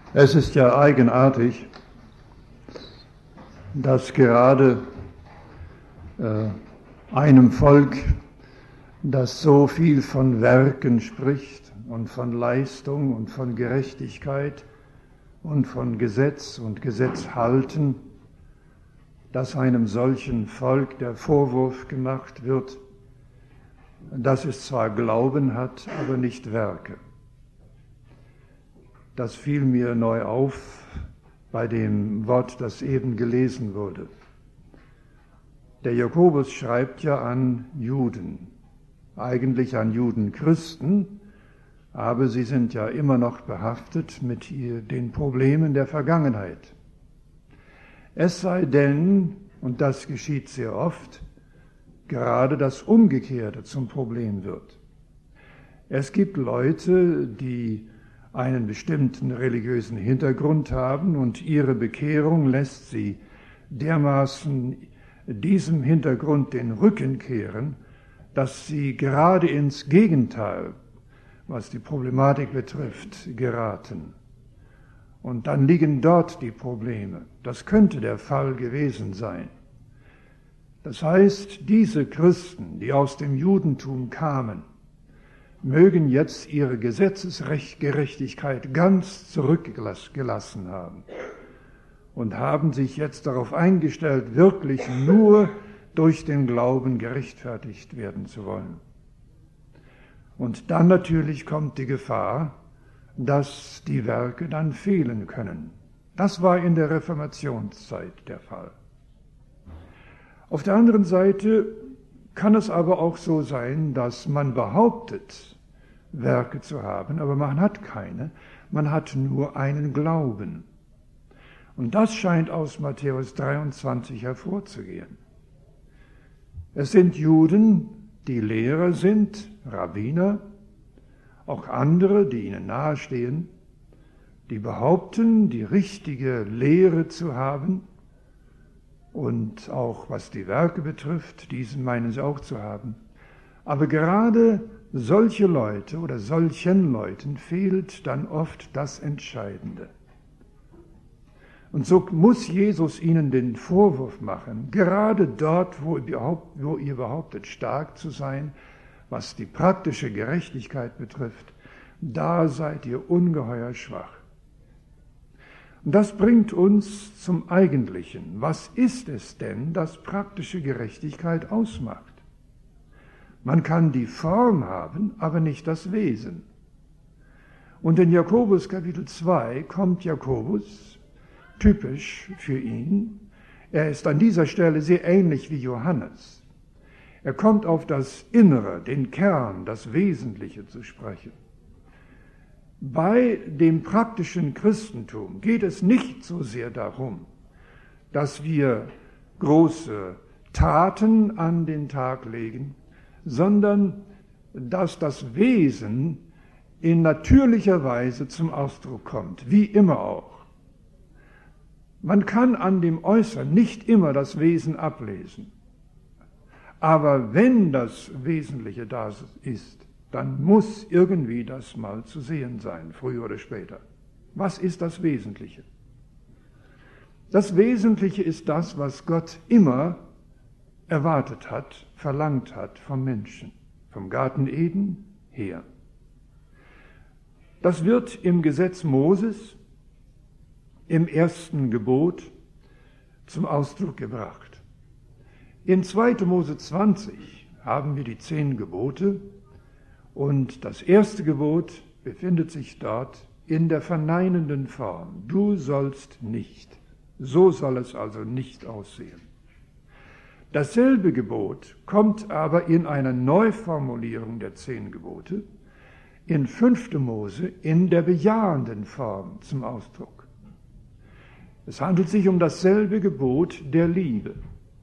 Es ist ja eigenartig, dass gerade einem Volk, das so viel von Werken spricht und von Leistung und von Gerechtigkeit und von Gesetz und Gesetzhalten, dass einem solchen Volk der Vorwurf gemacht wird, dass es zwar Glauben hat, aber nicht Werke. Das fiel mir neu auf bei dem Wort, das eben gelesen wurde. Der Jakobus schreibt ja an Juden, eigentlich an Judenchristen, aber sie sind ja immer noch behaftet mit den Problemen der Vergangenheit. Es sei denn, und das geschieht sehr oft, gerade das Umgekehrte zum Problem wird. Es gibt Leute, die einen bestimmten religiösen Hintergrund haben und ihre Bekehrung lässt sie dermaßen diesem Hintergrund den Rücken kehren, dass sie gerade ins Gegenteil, was die Problematik betrifft, geraten. Und dann liegen dort die Probleme. Das könnte der Fall gewesen sein. Das heißt, diese Christen, die aus dem Judentum kamen, mögen jetzt ihre Gesetzesgerechtigkeit ganz zurückgelassen haben und haben sich jetzt darauf eingestellt, wirklich nur durch den Glauben gerechtfertigt werden zu wollen. Und dann natürlich kommt die Gefahr, dass die Werke dann fehlen können. Das war in der Reformationszeit der Fall. Auf der anderen Seite kann es aber auch so sein, dass man behauptet, Werke zu haben, aber man hat keine, man hat nur einen Glauben. Und das scheint aus Matthäus 23 hervorzugehen. Es sind Juden, die Lehrer sind, Rabbiner, auch andere, die ihnen nahestehen, die behaupten, die richtige Lehre zu haben und auch was die Werke betrifft, diesen meinen sie auch zu haben. Aber gerade solche Leute oder solchen Leuten fehlt dann oft das Entscheidende. Und so muss Jesus ihnen den Vorwurf machen, gerade dort, wo ihr behauptet, stark zu sein, was die praktische Gerechtigkeit betrifft, da seid ihr ungeheuer schwach. Und das bringt uns zum Eigentlichen. Was ist es denn, das praktische Gerechtigkeit ausmacht? Man kann die Form haben, aber nicht das Wesen. Und in Jakobus Kapitel 2 kommt Jakobus, typisch für ihn, er ist an dieser Stelle sehr ähnlich wie Johannes. Er kommt auf das Innere, den Kern, das Wesentliche zu sprechen. Bei dem praktischen Christentum geht es nicht so sehr darum, dass wir große Taten an den Tag legen, sondern dass das Wesen in natürlicher Weise zum Ausdruck kommt, wie immer auch. Man kann an dem Äußeren nicht immer das Wesen ablesen. Aber wenn das Wesentliche da ist, dann muss irgendwie das mal zu sehen sein, früher oder später. Was ist das Wesentliche? Das Wesentliche ist das, was Gott immer erwartet hat, verlangt hat vom Menschen, vom Garten Eden her. Das wird im Gesetz Moses, im ersten Gebot, zum Ausdruck gebracht. In 2. Mose 20 haben wir die 10 Gebote und das erste Gebot befindet sich dort in der verneinenden Form. Du sollst nicht. So soll es also nicht aussehen. Dasselbe Gebot kommt aber in einer Neuformulierung der 10 Gebote in 5. Mose in der bejahenden Form zum Ausdruck. Es handelt sich um dasselbe Gebot der Liebe.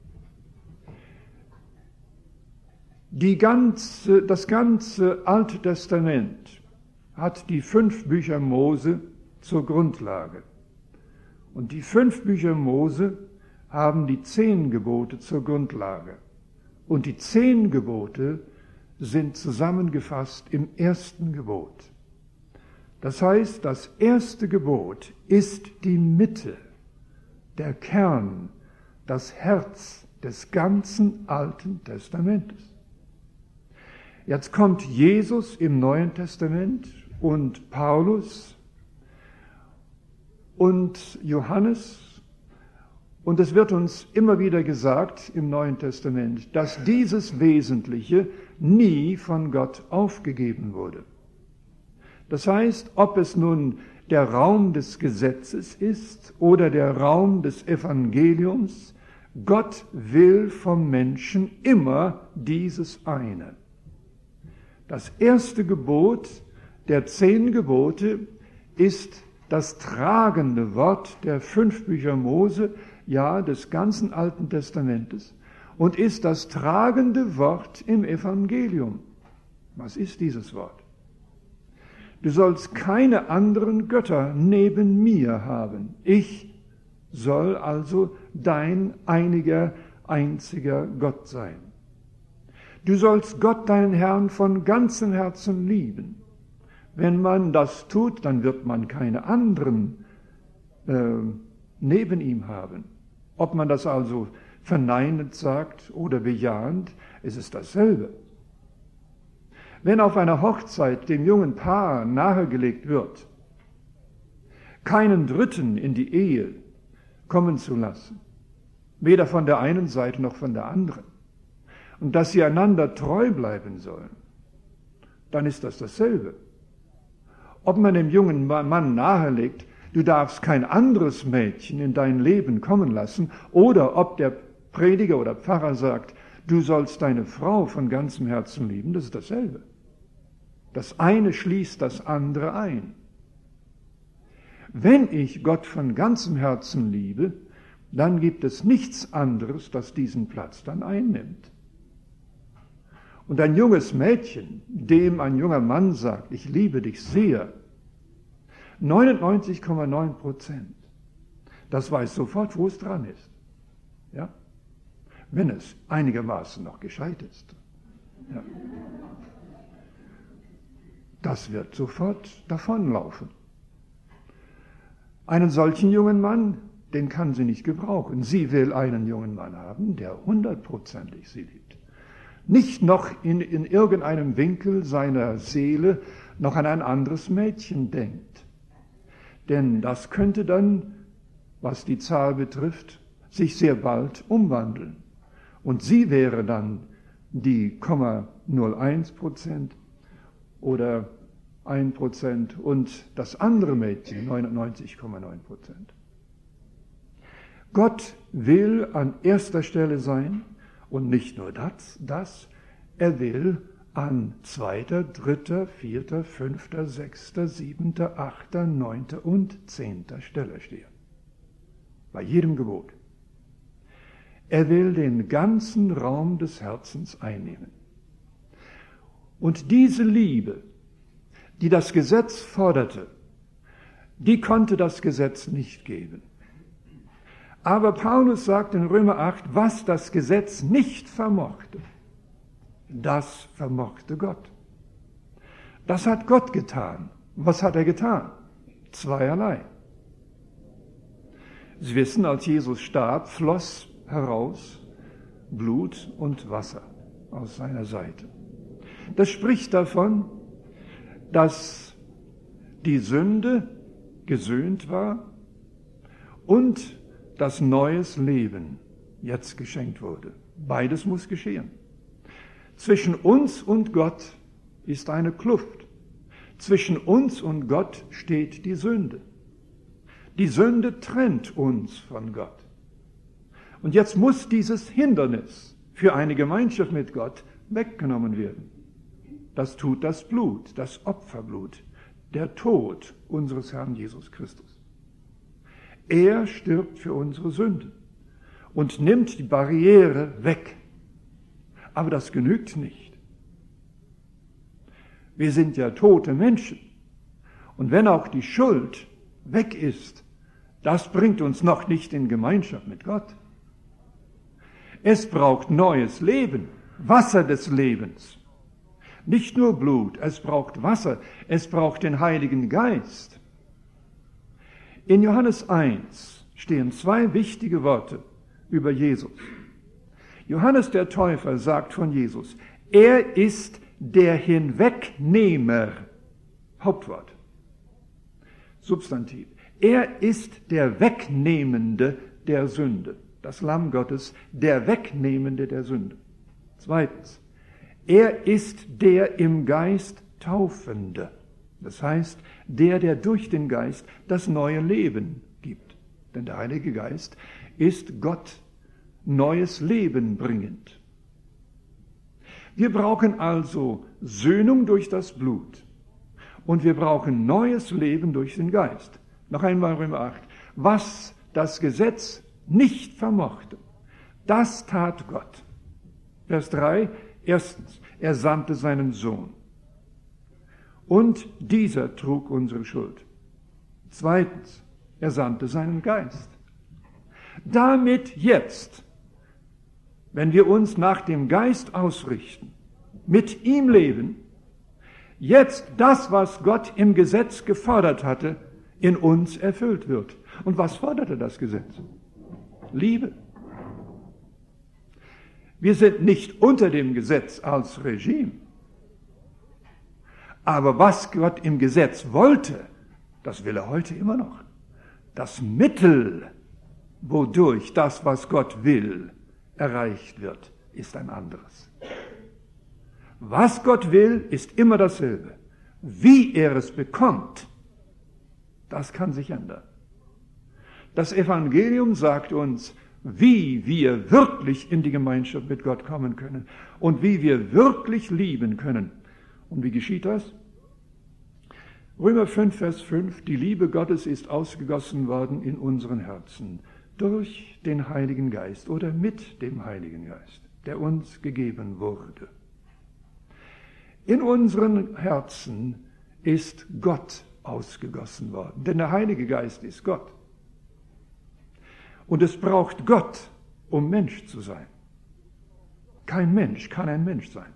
Das ganze Alte Testament hat die 5 Bücher Mose zur Grundlage. Und die 5 Bücher Mose haben die 10 Gebote zur Grundlage. Und die 10 Gebote sind zusammengefasst im ersten Gebot. Das heißt, das erste Gebot ist die Mitte, der Kern, das Herz des ganzen Alten Testamentes. Jetzt kommt Jesus im Neuen Testament und Paulus und Johannes, und es wird uns immer wieder gesagt im Neuen Testament, dass dieses Wesentliche nie von Gott aufgegeben wurde. Das heißt, ob es nun der Raum des Gesetzes ist oder der Raum des Evangeliums, Gott will vom Menschen immer dieses eine. Das erste Gebot der 10 Gebote ist das tragende Wort der 5 Bücher Mose, ja des ganzen Alten Testamentes, und ist das tragende Wort im Evangelium. Was ist dieses Wort? Du sollst keine anderen Götter neben mir haben. Ich soll also dein einiger, einziger Gott sein. Du sollst Gott, deinen Herrn, von ganzem Herzen lieben. Wenn man das tut, dann wird man keine anderen neben ihm haben. Ob man das also verneinend sagt oder bejahend, es ist dasselbe. Wenn auf einer Hochzeit dem jungen Paar nahegelegt wird, keinen Dritten in die Ehe kommen zu lassen, weder von der einen Seite noch von der anderen, und dass sie einander treu bleiben sollen, dann ist das dasselbe. Ob man dem jungen Mann nahelegt, du darfst kein anderes Mädchen in dein Leben kommen lassen, oder ob der Prediger oder Pfarrer sagt, du sollst deine Frau von ganzem Herzen lieben, das ist dasselbe. Das eine schließt das andere ein. Wenn ich Gott von ganzem Herzen liebe, dann gibt es nichts anderes, das diesen Platz dann einnimmt. Und ein junges Mädchen, dem ein junger Mann sagt, ich liebe dich sehr, 99,9%, das weiß sofort, wo es dran ist. Ja? Wenn es einigermaßen noch gescheit ist. Ja. Das wird sofort davonlaufen. Einen solchen jungen Mann, den kann sie nicht gebrauchen. Sie will einen jungen Mann haben, der 100% sie liebt. Nicht noch in irgendeinem Winkel seiner Seele noch an ein anderes Mädchen denkt. Denn das könnte dann, was die Zahl betrifft, sich sehr bald umwandeln. Und sie wäre dann die 0,01% oder 1% und das andere Mädchen 99,9%. Gott will an erster Stelle sein und nicht nur das, er will an 2., 3., 4., 5., 6., 7., 8., 9. und 10. Stelle stehen. Bei jedem Gebot. Er will den ganzen Raum des Herzens einnehmen. Und diese Liebe, die das Gesetz forderte, die konnte das Gesetz nicht geben. Aber Paulus sagt in Römer 8, was das Gesetz nicht vermochte, das vermochte Gott. Das hat Gott getan. Was hat er getan? Zweierlei. Sie wissen, als Jesus starb, floss heraus Blut und Wasser aus seiner Seite. Das spricht davon, dass die Sünde gesühnt war und dass neues Leben jetzt geschenkt wurde. Beides muss geschehen. Zwischen uns und Gott ist eine Kluft. Zwischen uns und Gott steht die Sünde. Die Sünde trennt uns von Gott. Und jetzt muss dieses Hindernis für eine Gemeinschaft mit Gott weggenommen werden. Das tut das Blut, das Opferblut, der Tod unseres Herrn Jesus Christus. Er stirbt für unsere Sünden und nimmt die Barriere weg. Aber das genügt nicht. Wir sind ja tote Menschen. Und wenn auch die Schuld weg ist, das bringt uns noch nicht in Gemeinschaft mit Gott. Es braucht neues Leben, Wasser des Lebens. Nicht nur Blut, es braucht Wasser, es braucht den Heiligen Geist. In Johannes 1 stehen 2 wichtige Worte über Jesus. Johannes der Täufer sagt von Jesus, er ist der Hinwegnehmer, Hauptwort, Substantiv. Er ist der Wegnehmende der Sünde, das Lamm Gottes, der Wegnehmende der Sünde. Zweitens, er ist der im Geist Taufende, das heißt, der durch den Geist das neue Leben gibt. Denn der Heilige Geist ist Gott neues Leben bringend. Wir brauchen also Söhnung durch das Blut und wir brauchen neues Leben durch den Geist. Noch einmal Römer 8. Was das Gesetz nicht vermochte, das tat Gott. Vers 3. Erstens, er sandte seinen Sohn. Und dieser trug unsere Schuld. Zweitens, er sandte seinen Geist. Damit jetzt, wenn wir uns nach dem Geist ausrichten, mit ihm leben, jetzt das, was Gott im Gesetz gefordert hatte, in uns erfüllt wird. Und was forderte das Gesetz? Liebe. Wir sind nicht unter dem Gesetz als Regime. Aber was Gott im Gesetz wollte, das will er heute immer noch. Das Mittel, wodurch das, was Gott will, erreicht wird, ist ein anderes. Was Gott will, ist immer dasselbe. Wie er es bekommt, das kann sich ändern. Das Evangelium sagt uns, wie wir wirklich in die Gemeinschaft mit Gott kommen können und wie wir wirklich lieben können. Und wie geschieht das? Römer 5, Vers 5, die Liebe Gottes ist ausgegossen worden in unseren Herzen durch den Heiligen Geist oder mit dem Heiligen Geist, der uns gegeben wurde. In unseren Herzen ist Gott ausgegossen worden, denn der Heilige Geist ist Gott. Und es braucht Gott, um Mensch zu sein. Kein Mensch kann ein Mensch sein.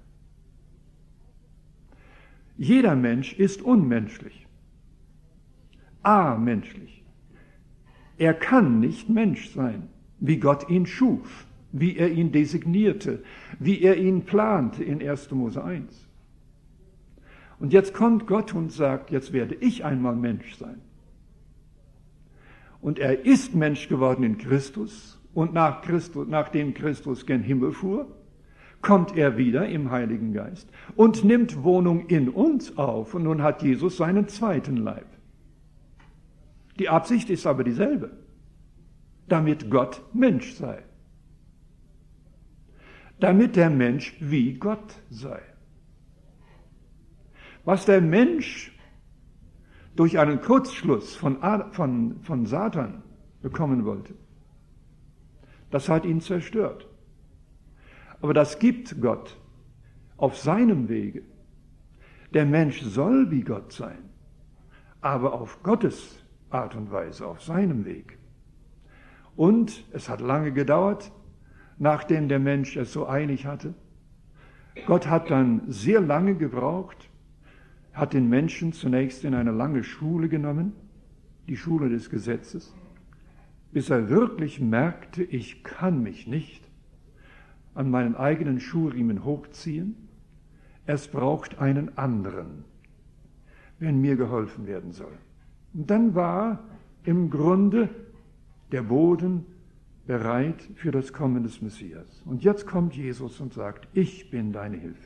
Jeder Mensch ist unmenschlich, amenschlich. Er kann nicht Mensch sein, wie Gott ihn schuf, wie er ihn designierte, wie er ihn plante in 1. Mose 1. Und jetzt kommt Gott und sagt, jetzt werde ich einmal Mensch sein. Und er ist Mensch geworden in Christus und nachdem Christus gen Himmel fuhr, kommt er wieder im Heiligen Geist und nimmt Wohnung in uns auf. Und nun hat Jesus seinen zweiten Leib. Die Absicht ist aber dieselbe, damit Gott Mensch sei. Damit der Mensch wie Gott sei. Was der Mensch durch einen Kurzschluss von Satan bekommen wollte, das hat ihn zerstört. Aber das gibt Gott auf seinem Wege. Der Mensch soll wie Gott sein, aber auf Gottes Art und Weise, auf seinem Weg. Und es hat lange gedauert, nachdem der Mensch es so eilig hatte. Gott hat dann sehr lange gebraucht, hat den Menschen zunächst in eine lange Schule genommen, die Schule des Gesetzes, bis er wirklich merkte, ich kann mich nicht an meinen eigenen Schuhriemen hochziehen. Es braucht einen anderen, wenn mir geholfen werden soll. Und dann war im Grunde der Boden bereit für das Kommen des Messias. Und jetzt kommt Jesus und sagt, ich bin deine Hilfe.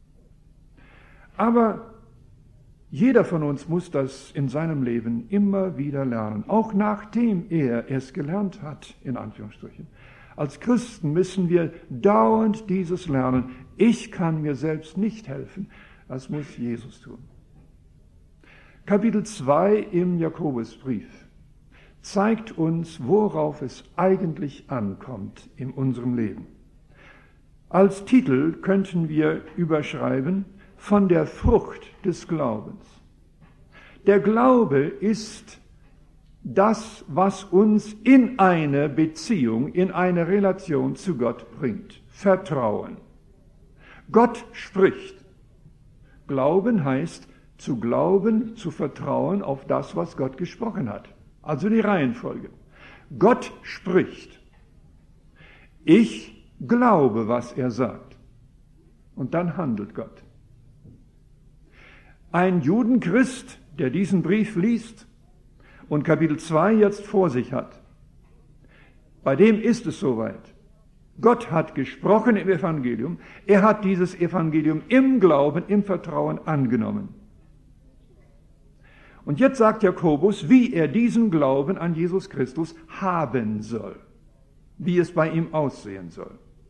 Aber jeder von uns muss das in seinem Leben immer wieder lernen, auch nachdem er es gelernt hat, in Anführungsstrichen. Als Christen müssen wir dauernd dieses lernen. Ich kann mir selbst nicht helfen. Das muss Jesus tun. Kapitel 2 im Jakobusbrief zeigt uns, worauf es eigentlich ankommt in unserem Leben. Als Titel könnten wir überschreiben, von der Frucht des Glaubens. Der Glaube ist das, was uns in eine Beziehung, in eine Relation zu Gott bringt. Vertrauen. Gott spricht. Glauben heißt, zu glauben, zu vertrauen auf das, was Gott gesprochen hat. Also die Reihenfolge. Gott spricht. Ich glaube, was er sagt. Und dann handelt Gott. Ein Judenchrist, der diesen Brief liest und Kapitel 2 jetzt vor sich hat, bei dem ist es soweit. Gott hat gesprochen im Evangelium. Er hat dieses Evangelium im Glauben, im Vertrauen angenommen. Und jetzt sagt Jakobus, wie er diesen Glauben an Jesus Christus haben soll, wie es bei ihm aussehen soll.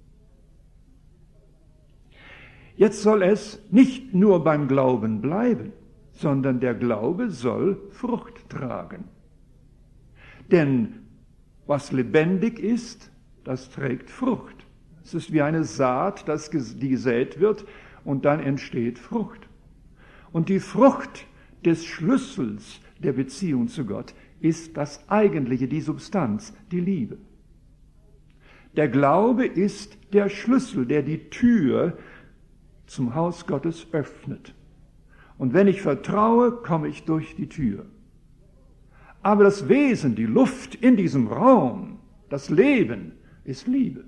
Jetzt soll es nicht nur beim Glauben bleiben, sondern der Glaube soll Frucht tragen. Denn was lebendig ist, das trägt Frucht. Es ist wie eine Saat, die gesät wird und dann entsteht Frucht. Und die Frucht des Schlüssels der Beziehung zu Gott ist das Eigentliche, die Substanz, die Liebe. Der Glaube ist der Schlüssel, der die Tür zum Haus Gottes öffnet. Und wenn ich vertraue, komme ich durch die Tür. Aber das Wesen, die Luft in diesem Raum, das Leben, ist Liebe.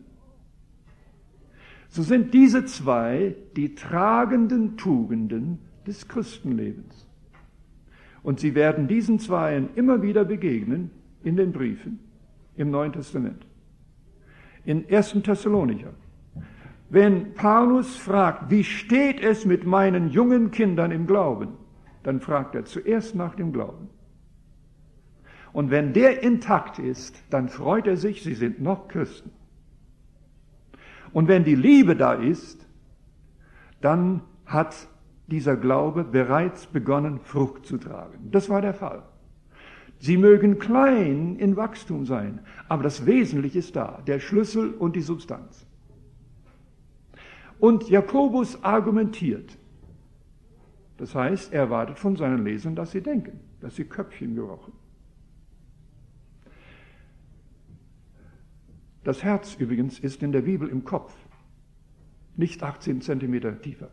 So sind diese zwei die tragenden Tugenden des Christenlebens. Und Sie werden diesen Zweien immer wieder begegnen in den Briefen im Neuen Testament. In 1. Thessalonicher. Wenn Paulus fragt, wie steht es mit meinen jungen Kindern im Glauben, dann fragt er zuerst nach dem Glauben. Und wenn der intakt ist, dann freut er sich, sie sind noch Christen. Und wenn die Liebe da ist, dann hat dieser Glaube bereits begonnen, Frucht zu tragen. Das war der Fall. Sie mögen klein in Wachstum sein, aber das Wesentliche ist da, der Schlüssel und die Substanz. Und Jakobus argumentiert. Das heißt, er erwartet von seinen Lesern, dass sie denken, dass sie Köpfchen gebrauchen. Das Herz übrigens ist in der Bibel im Kopf, nicht 18 Zentimeter tiefer.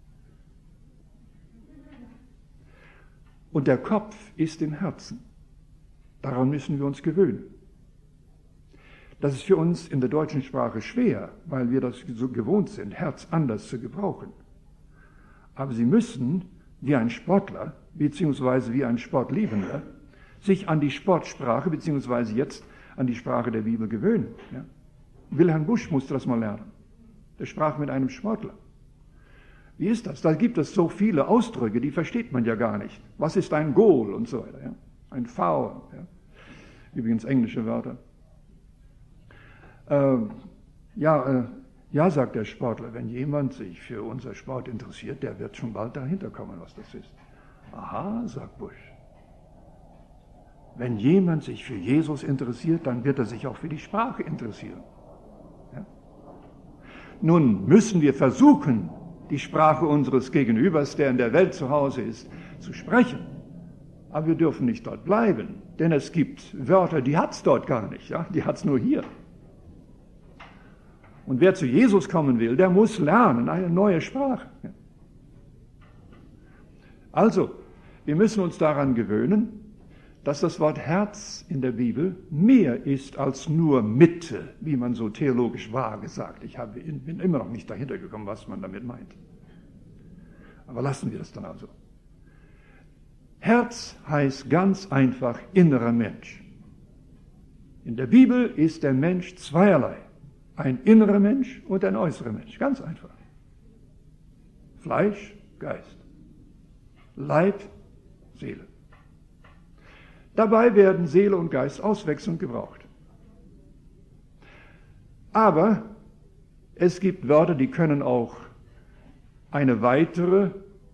Und der Kopf ist im Herzen. Daran müssen wir uns gewöhnen. Das ist für uns in der deutschen Sprache schwer, weil wir das so gewohnt sind, Herz anders zu gebrauchen. Aber Sie müssen, wie ein Sportler, beziehungsweise wie ein Sportliebender, sich an die Sportsprache, beziehungsweise jetzt an die Sprache der Bibel gewöhnen. Ja? Wilhelm Busch musste das mal lernen. Der sprach mit einem Sportler. Wie ist das? Da gibt es so viele Ausdrücke, die versteht man ja gar nicht. Was ist ein Goal und so weiter? Ja? Ein Foul. Ja? Übrigens englische Wörter. Ja, sagt der Sportler, wenn jemand sich für unser Sport interessiert, der wird schon bald dahinter kommen, was das ist. Aha, sagt Busch. Wenn jemand sich für Jesus interessiert, dann wird er sich auch für die Sprache interessieren. Ja? Nun müssen wir versuchen, die Sprache unseres Gegenübers, der in der Welt zu Hause ist, zu sprechen. Aber wir dürfen nicht dort bleiben, denn es gibt Wörter, die hat es dort gar nicht, ja? Die hat es nur hier. Und wer zu Jesus kommen will, der muss lernen, eine neue Sprache. Ja. Also, wir müssen uns daran gewöhnen, dass das Wort Herz in der Bibel mehr ist als nur Mitte, wie man so theologisch vage sagt. Ich bin immer noch nicht dahinter gekommen, was man damit meint. Aber lassen wir das dann also. Herz heißt ganz einfach innerer Mensch. In der Bibel ist der Mensch zweierlei. Ein innerer Mensch und ein äußerer Mensch. Ganz einfach. Fleisch, Geist. Leib, Seele. Dabei werden Seele und Geist auswechselnd gebraucht. Aber es gibt Wörter, die können auch eine weitere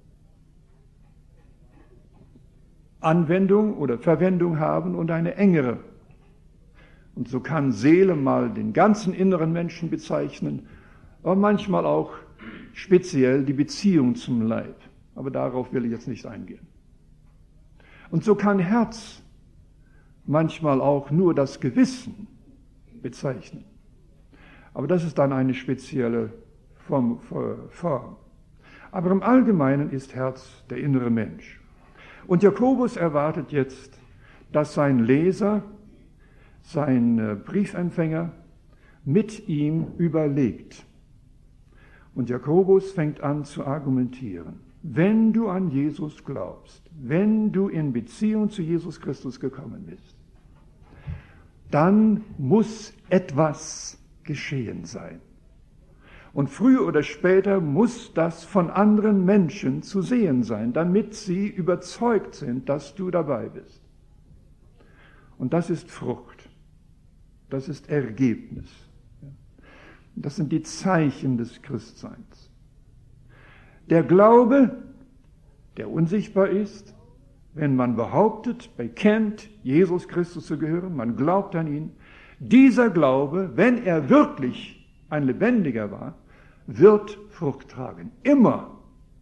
Anwendung oder Verwendung haben und eine engere. Und so kann Seele mal den ganzen inneren Menschen bezeichnen, aber manchmal auch speziell die Beziehung zum Leib. Aber darauf will ich jetzt nicht eingehen. Und so kann Herz manchmal auch nur das Gewissen bezeichnen. Aber das ist dann eine spezielle Form. Aber im Allgemeinen ist Herz der innere Mensch. Und Jakobus erwartet jetzt, dass sein Leser, sein Briefempfänger mit ihm überlegt. Und Jakobus fängt an zu argumentieren. Wenn du an Jesus glaubst, wenn du in Beziehung zu Jesus Christus gekommen bist, dann muss etwas geschehen sein. Und früher oder später muss das von anderen Menschen zu sehen sein, damit sie überzeugt sind, dass du dabei bist. Und das ist Frucht. Das ist Ergebnis. Das sind die Zeichen des Christseins. Der Glaube, der unsichtbar ist, wenn man behauptet, bekennt, Jesus Christus zu gehören, man glaubt an ihn, dieser Glaube, wenn er wirklich ein lebendiger war, wird Frucht tragen. Immer.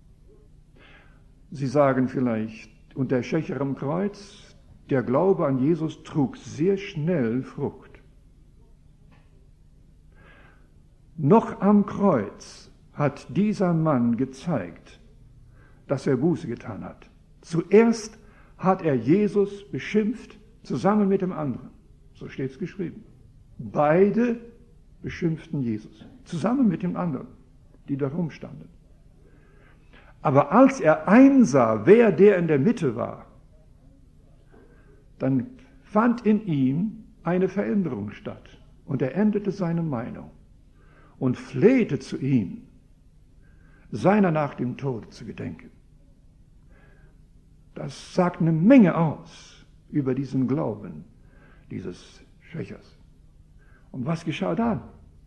Sie sagen vielleicht, und der Schächer am Kreuz, der Glaube an Jesus trug sehr schnell Frucht. Noch am Kreuz hat dieser Mann gezeigt, dass er Buße getan hat. Zuerst hat er Jesus beschimpft, zusammen mit dem anderen. So steht es geschrieben. Beide beschimpften Jesus, zusammen mit dem anderen, die da rumstanden. Aber als er einsah, wer der in der Mitte war, dann fand in ihm eine Veränderung statt. Und er änderte seine Meinung und flehte zu ihm, seiner nach dem Tod zu gedenken. Das sagt eine Menge aus über diesen Glauben dieses Schächers. Und was geschah dann?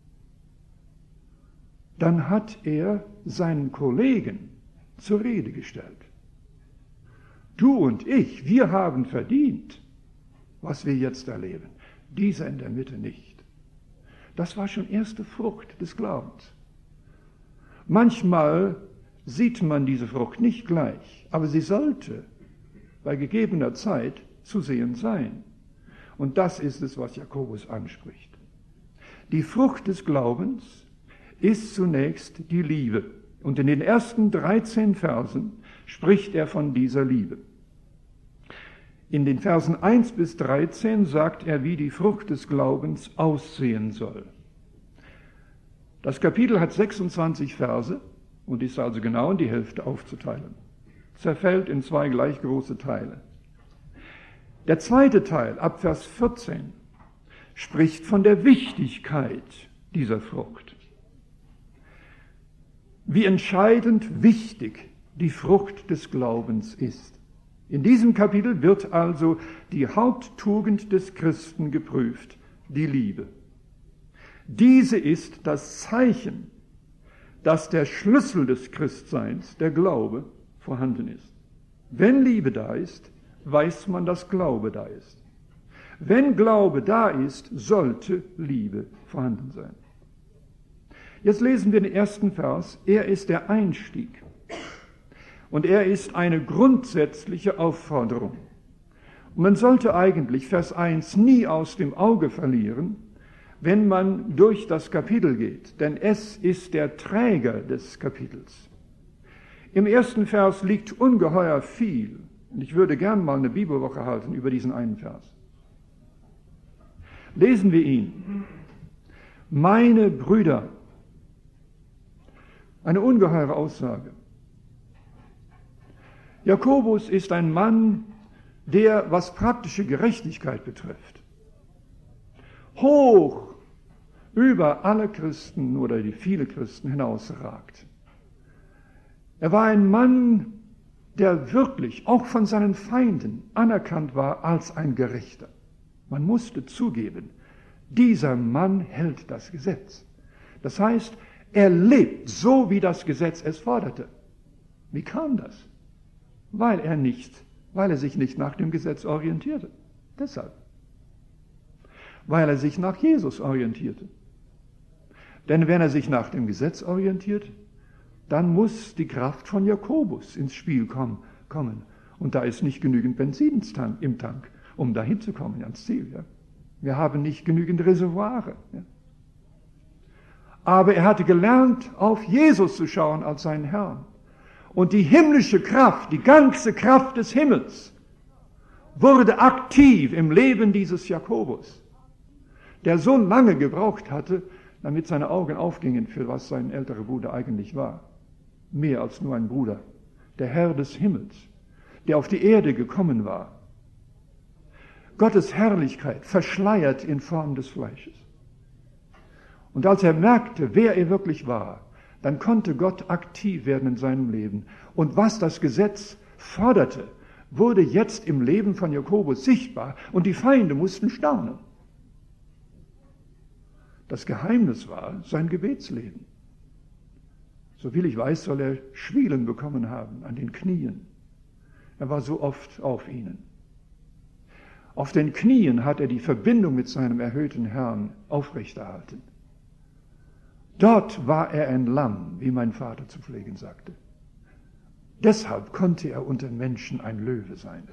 Dann hat er seinen Kollegen zur Rede gestellt. Du und ich, wir haben verdient, was wir jetzt erleben. Dieser in der Mitte nicht. Das war schon erste Frucht des Glaubens. Manchmal sieht man diese Frucht nicht gleich, aber sie sollte bei gegebener Zeit zu sehen sein. Und das ist es, was Jakobus anspricht. Die Frucht des Glaubens ist zunächst die Liebe. Und in den ersten 13 Versen spricht er von dieser Liebe. In den Versen 1 bis 13 sagt er, wie die Frucht des Glaubens aussehen soll. Das Kapitel hat 26 Verse und ist also genau in die Hälfte aufzuteilen. Zerfällt in 2 gleich große Teile. Der zweite Teil, ab Vers 14, spricht von der Wichtigkeit dieser Frucht. Wie entscheidend wichtig die Frucht des Glaubens ist. In diesem Kapitel wird also die Haupttugend des Christen geprüft, die Liebe. Diese ist das Zeichen, dass der Schlüssel des Christseins, der Glaube, vorhanden ist. Wenn Liebe da ist, weiß man, dass Glaube da ist. Wenn Glaube da ist, sollte Liebe vorhanden sein. Jetzt lesen wir den ersten Vers. Er ist der Einstieg. Und er ist eine grundsätzliche Aufforderung. Und man sollte eigentlich Vers 1 nie aus dem Auge verlieren, wenn man durch das Kapitel geht. Denn es ist der Träger des Kapitels. Im ersten Vers liegt ungeheuer viel. Und ich würde gern mal eine Bibelwoche halten über diesen einen Vers. Lesen wir ihn. Meine Brüder. Eine ungeheure Aussage. Jakobus ist ein Mann, der, was praktische Gerechtigkeit betrifft, hoch über alle Christen oder die viele Christen hinausragt. Er war ein Mann, der wirklich auch von seinen Feinden anerkannt war als ein Gerechter. Man musste zugeben, dieser Mann hält das Gesetz. Das heißt, er lebt so, wie das Gesetz es forderte. Wie kam das? Weil er sich nicht nach dem Gesetz orientierte. Deshalb. Weil er sich nach Jesus orientierte. Denn wenn er sich nach dem Gesetz orientiert, dann muss die Kraft von Jakobus ins Spiel kommen. Und da ist nicht genügend Benzin im Tank, um dahin zu kommen ans Ziel. Ja. Wir haben nicht genügend Reservoire. Ja. Aber er hatte gelernt, auf Jesus zu schauen als seinen Herrn. Und die himmlische Kraft, die ganze Kraft des Himmels, wurde aktiv im Leben dieses Jakobus, der so lange gebraucht hatte, damit seine Augen aufgingen, für was sein älterer Bruder eigentlich war. Mehr als nur ein Bruder. Der Herr des Himmels, der auf die Erde gekommen war. Gottes Herrlichkeit verschleiert in Form des Fleisches. Und als er merkte, wer er wirklich war, dann konnte Gott aktiv werden in seinem Leben. Und was das Gesetz forderte, wurde jetzt im Leben von Jakobus sichtbar und die Feinde mussten staunen. Das Geheimnis war sein Gebetsleben. Soviel ich weiß, soll er Schwielen bekommen haben an den Knien. Er war so oft auf ihnen. Auf den Knien hat er die Verbindung mit seinem erhöhten Herrn aufrechterhalten. Dort war er ein Lamm, wie mein Vater zu pflegen sagte. Deshalb konnte er unter Menschen ein Löwe sein.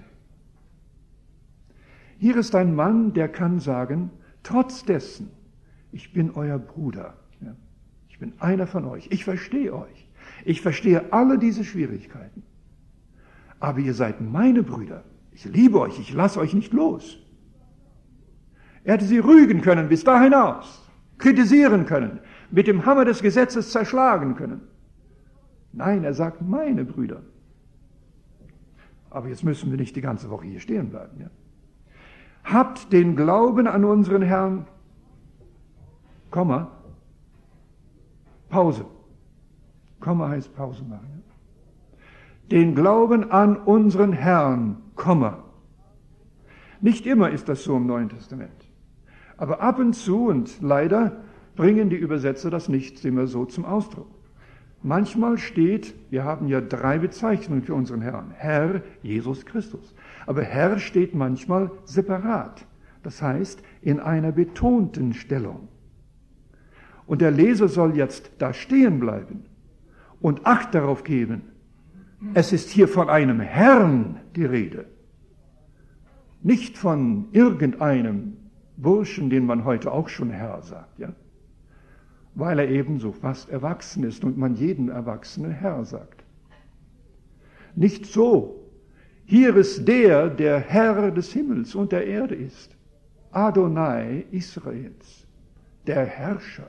Hier ist ein Mann, der kann sagen, trotz dessen, ich bin euer Bruder, ja, ich bin einer von euch, ich verstehe euch, ich verstehe alle diese Schwierigkeiten, aber ihr seid meine Brüder, ich liebe euch, ich lasse euch nicht los. Er hätte sie rügen können bis da hinaus, kritisieren können, mit dem Hammer des Gesetzes zerschlagen können. Nein, er sagt, meine Brüder. Aber jetzt müssen wir nicht die ganze Woche hier stehen bleiben. Ja? Habt den Glauben an unseren Herrn, Komma, Pause. Komma heißt Pause machen. Ja? Den Glauben an unseren Herrn, Komma. Nicht immer ist das so im Neuen Testament. Aber ab und zu und leider bringen die Übersetzer das nicht immer so zum Ausdruck. Manchmal steht, wir haben ja 3 Bezeichnungen für unseren Herrn. Herr, Jesus Christus. Aber Herr steht manchmal separat. Das heißt, in einer betonten Stellung. Und der Leser soll jetzt da stehen bleiben und Acht darauf geben. Es ist hier von einem Herrn die Rede. Nicht von irgendeinem Burschen, den man heute auch schon Herr sagt, ja? Weil er eben so fast erwachsen ist und man jeden Erwachsenen Herr sagt. Nicht so. Hier ist der Herr des Himmels und der Erde ist. Adonai Israels, der Herrscher.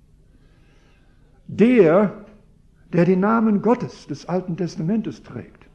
Der den Namen Gottes des Alten Testamentes trägt.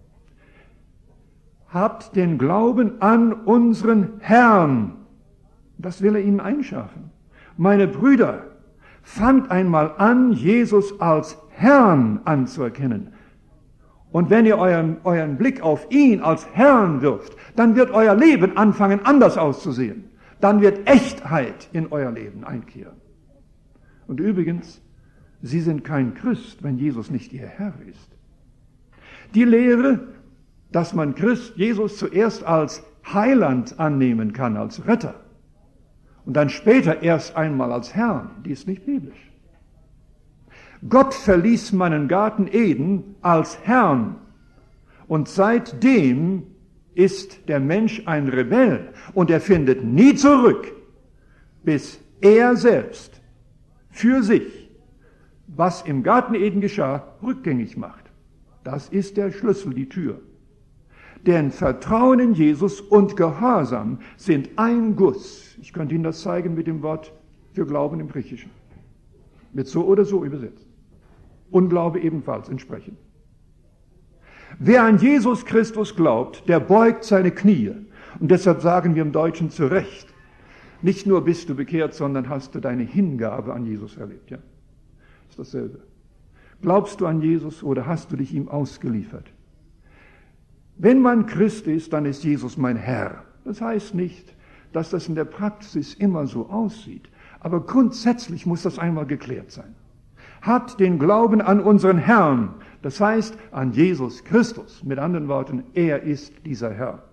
Habt den Glauben an unseren Herrn. Das will er ihnen einschärfen. Meine Brüder, fangt einmal an, Jesus als Herrn anzuerkennen. Und wenn ihr euren Blick auf ihn als Herrn wirft, dann wird euer Leben anfangen, anders auszusehen. Dann wird Echtheit in euer Leben einkehren. Und übrigens, Sie sind kein Christ, wenn Jesus nicht Ihr Herr ist. Die Lehre, dass man Jesus zuerst als Heiland annehmen kann, als Retter, und dann später erst einmal als Herrn, die ist nicht biblisch. Gott verließ meinen Garten Eden als Herrn und seitdem ist der Mensch ein Rebell und er findet nie zurück, bis er selbst für sich, was im Garten Eden geschah, rückgängig macht. Das ist der Schlüssel, die Tür. Denn Vertrauen in Jesus und Gehorsam sind ein Guss. Ich könnte Ihnen das zeigen mit dem Wort für Glauben im Griechischen. Wird so oder so übersetzt. Unglaube ebenfalls entsprechend. Wer an Jesus Christus glaubt, der beugt seine Knie. Und deshalb sagen wir im Deutschen zu Recht, nicht nur bist du bekehrt, sondern hast du deine Hingabe an Jesus erlebt. Ja? Ist dasselbe. Glaubst du an Jesus oder hast du dich ihm ausgeliefert? Wenn man Christ ist, dann ist Jesus mein Herr. Das heißt nicht, dass das in der Praxis immer so aussieht. Aber grundsätzlich muss das einmal geklärt sein. Hat den Glauben an unseren Herrn, das heißt an Jesus Christus. Mit anderen Worten, er ist dieser Herr.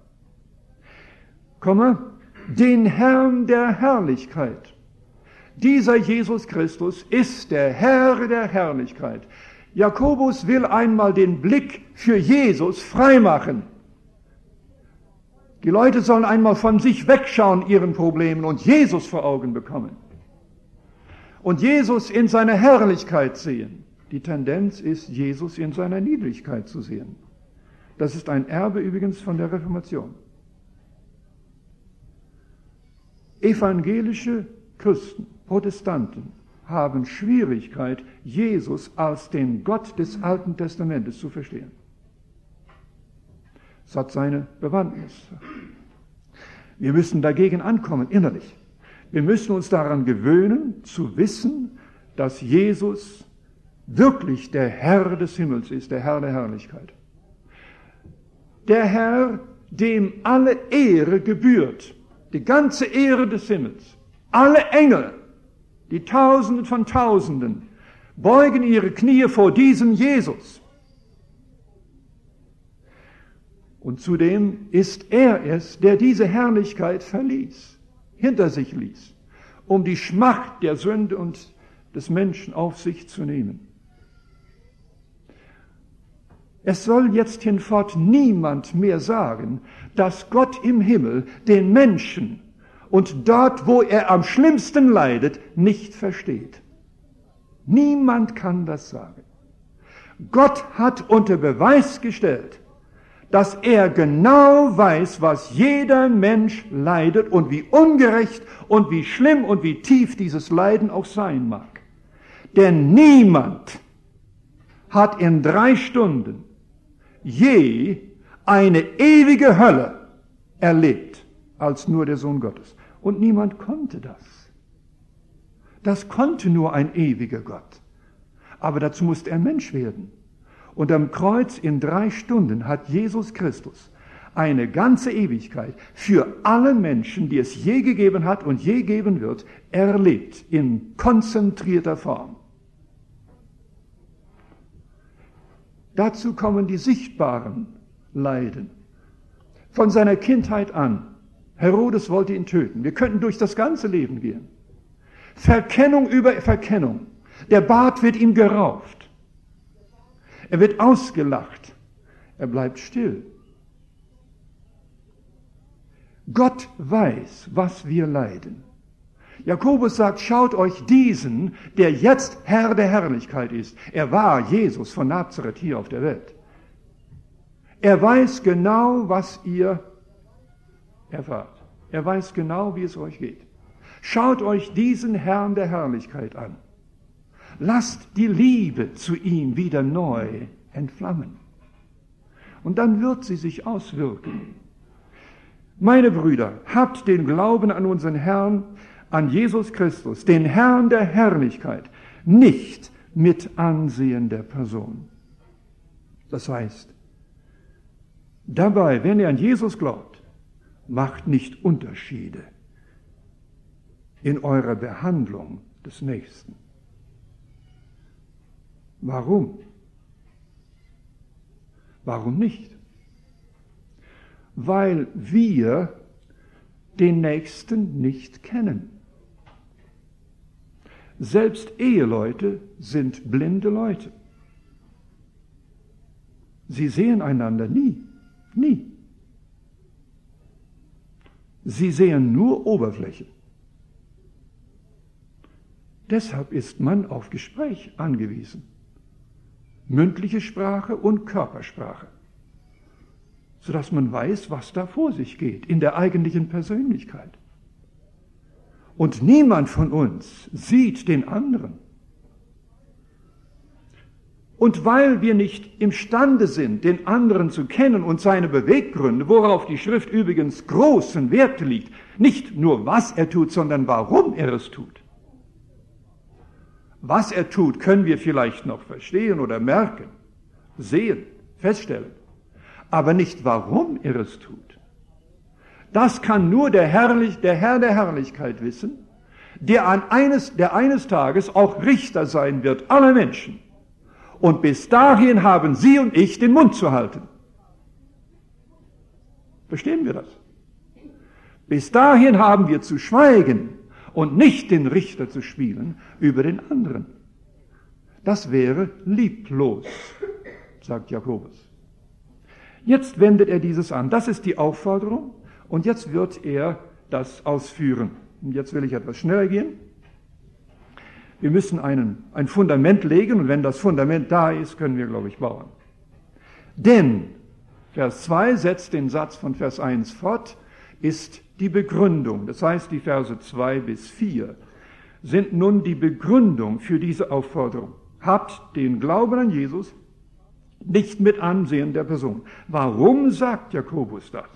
Den Herrn der Herrlichkeit. Dieser Jesus Christus ist der Herr der Herrlichkeit. Jakobus will einmal den Blick für Jesus freimachen. Die Leute sollen einmal von sich wegschauen, ihren Problemen, und Jesus vor Augen bekommen. Und Jesus in seiner Herrlichkeit sehen. Die Tendenz ist, Jesus in seiner Niedrigkeit zu sehen. Das ist ein Erbe übrigens von der Reformation. Evangelische Christen, Protestanten, haben Schwierigkeit, Jesus als den Gott des Alten Testamentes zu verstehen. Es hat seine Bewandtnis. Wir müssen dagegen ankommen, innerlich. Wir müssen uns daran gewöhnen, zu wissen, dass Jesus wirklich der Herr des Himmels ist, der Herr der Herrlichkeit. Der Herr, dem alle Ehre gebührt, die ganze Ehre des Himmels. Alle Engel, die Tausenden von Tausenden, beugen ihre Knie vor diesem Jesus. Und zudem ist er es, der diese Herrlichkeit verließ, hinter sich ließ, um die Schmach der Sünde und des Menschen auf sich zu nehmen. Es soll jetzt hinfort niemand mehr sagen, dass Gott im Himmel den Menschen und dort, wo er am schlimmsten leidet, nicht versteht. Niemand kann das sagen. Gott hat unter Beweis gestellt, dass er genau weiß, was jeder Mensch leidet und wie ungerecht und wie schlimm und wie tief dieses Leiden auch sein mag. Denn niemand hat in 3 Stunden je eine ewige Hölle erlebt, als nur der Sohn Gottes. Und niemand konnte das. Das konnte nur ein ewiger Gott. Aber dazu musste er Mensch werden. Und am Kreuz in 3 Stunden hat Jesus Christus eine ganze Ewigkeit für alle Menschen, die es je gegeben hat und je geben wird, erlebt in konzentrierter Form. Dazu kommen die sichtbaren Leiden. Von seiner Kindheit an. Herodes wollte ihn töten. Wir könnten durch das ganze Leben gehen. Verkennung über Verkennung. Der Bart wird ihm gerauft. Er wird ausgelacht. Er bleibt still. Gott weiß, was wir leiden. Jakobus sagt, schaut euch diesen, der jetzt Herr der Herrlichkeit ist. Er war Jesus von Nazareth hier auf der Welt. Er weiß genau, was ihr erfahrt. Er weiß genau, wie es euch geht. Schaut euch diesen Herrn der Herrlichkeit an. Lasst die Liebe zu ihm wieder neu entflammen. Und dann wird sie sich auswirken. Meine Brüder, habt den Glauben an unseren Herrn, an Jesus Christus, den Herrn der Herrlichkeit, nicht mit Ansehen der Person. Das heißt, dabei, wenn ihr an Jesus glaubt, macht nicht Unterschiede in eurer Behandlung des Nächsten. Warum? Warum nicht? Weil wir den Nächsten nicht kennen. Selbst Eheleute sind blinde Leute. Sie sehen einander nie, nie. Sie sehen nur Oberfläche. Deshalb ist man auf Gespräch angewiesen. Mündliche Sprache und Körpersprache. Sodass man weiß, was da vor sich geht, in der eigentlichen Persönlichkeit. Und niemand von uns sieht den anderen. Und weil wir nicht imstande sind, den anderen zu kennen und seine Beweggründe, worauf die Schrift übrigens großen Wert legt, nicht nur was er tut, sondern warum er es tut. Was er tut, können wir vielleicht noch verstehen oder merken, sehen, feststellen, aber nicht warum er es tut. Das kann nur der Herr der Herrlichkeit wissen, der eines Tages auch Richter sein wird, aller Menschen. Und bis dahin haben Sie und ich den Mund zu halten. Verstehen wir das? Bis dahin haben wir zu schweigen und nicht den Richter zu spielen über den anderen. Das wäre lieblos, sagt Jakobus. Jetzt wendet er dieses an. Das ist die Aufforderung und jetzt wird er das ausführen. Und jetzt will ich etwas schneller gehen. Wir müssen ein Fundament legen und wenn das Fundament da ist, können wir, glaube ich, bauen. Denn, Vers 2 setzt den Satz von Vers 1 fort, ist die Begründung. Das heißt, die Verse 2 bis 4 sind nun die Begründung für diese Aufforderung. Habt den Glauben an Jesus nicht mit Ansehen der Person. Warum sagt Jakobus das?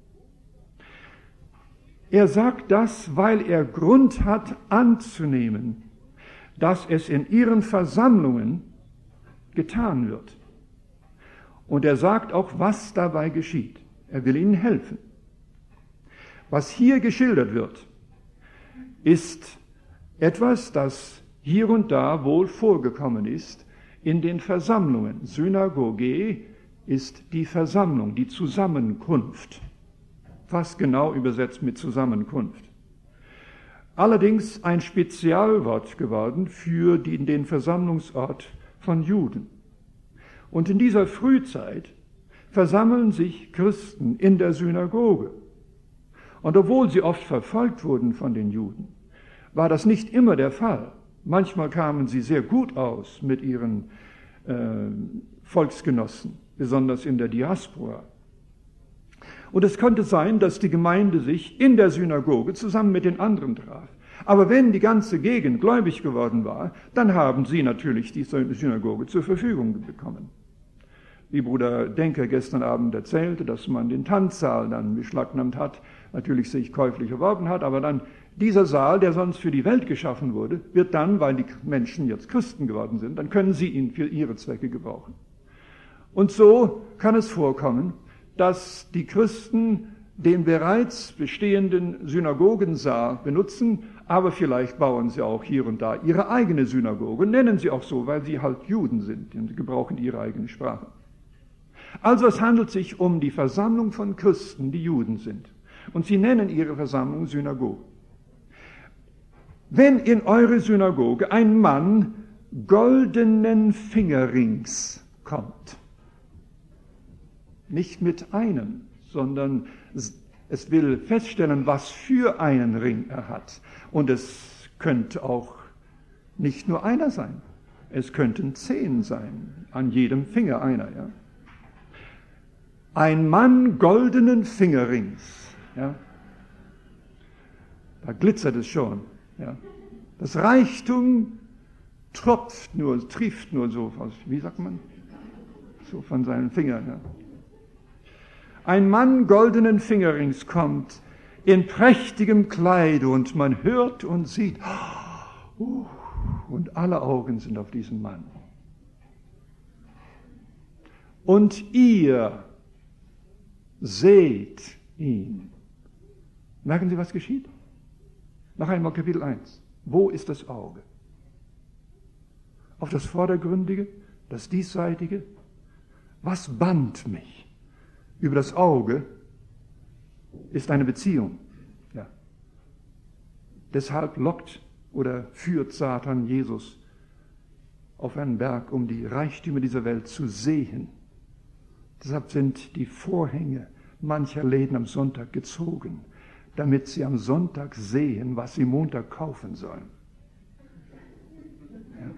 Er sagt das, weil er Grund hat anzunehmen, dass es in ihren Versammlungen getan wird. Und er sagt auch, was dabei geschieht. Er will ihnen helfen. Was hier geschildert wird, ist etwas, das hier und da wohl vorgekommen ist in den Versammlungen. Synagoge ist die Versammlung, die Zusammenkunft. Fast genau übersetzt mit Zusammenkunft. Allerdings ein Spezialwort geworden für den Versammlungsort von Juden. Und in dieser Frühzeit versammeln sich Christen in der Synagoge. Und obwohl sie oft verfolgt wurden von den Juden, war das nicht immer der Fall. Manchmal kamen sie sehr gut aus mit ihren Volksgenossen, besonders in der Diaspora. Und es konnte sein, dass die Gemeinde sich in der Synagoge zusammen mit den anderen traf. Aber wenn die ganze Gegend gläubig geworden war, dann haben sie natürlich die Synagoge zur Verfügung bekommen. Wie Bruder Denker gestern Abend erzählte, dass man den Tanzsaal dann beschlagnahmt hat, natürlich sich käuflich erworben hat, aber dann dieser Saal, der sonst für die Welt geschaffen wurde, wird dann, weil die Menschen jetzt Christen geworden sind, dann können sie ihn für ihre Zwecke gebrauchen. Und so kann es vorkommen, dass die Christen den bereits bestehenden Synagogensaal benutzen, aber vielleicht bauen sie auch hier und da ihre eigene Synagoge, nennen sie auch so, weil sie halt Juden sind und gebrauchen ihre eigene Sprache. Also es handelt sich um die Versammlung von Christen, die Juden sind. Und sie nennen ihre Versammlung Synagoge. Wenn in eure Synagoge ein Mann goldenen Fingerrings kommt, nicht mit einem, sondern es will feststellen, was für einen Ring er hat. Und es könnte auch nicht nur einer sein. Es könnten 10 sein, an jedem Finger einer. Ja? Ein Mann goldenen Fingerrings. Ja? Da glitzert es schon. Ja? Das Reichtum trieft nur so, wie sagt man? So von seinen Fingern. Ja? Ein Mann goldenen Fingerrings kommt in prächtigem Kleide und man hört und sieht, und alle Augen sind auf diesen Mann. Und ihr seht ihn. Merken Sie, was geschieht? Noch einmal Kapitel 1. Wo ist das Auge? Auf das Vordergründige, das Diesseitige? Was bannt mich? Über das Auge ist eine Beziehung. Ja. Deshalb lockt oder führt Satan Jesus auf einen Berg, um die Reichtümer dieser Welt zu sehen. Deshalb sind die Vorhänge mancher Läden am Sonntag gezogen, damit sie am Sonntag sehen, was sie Montag kaufen sollen. Ja.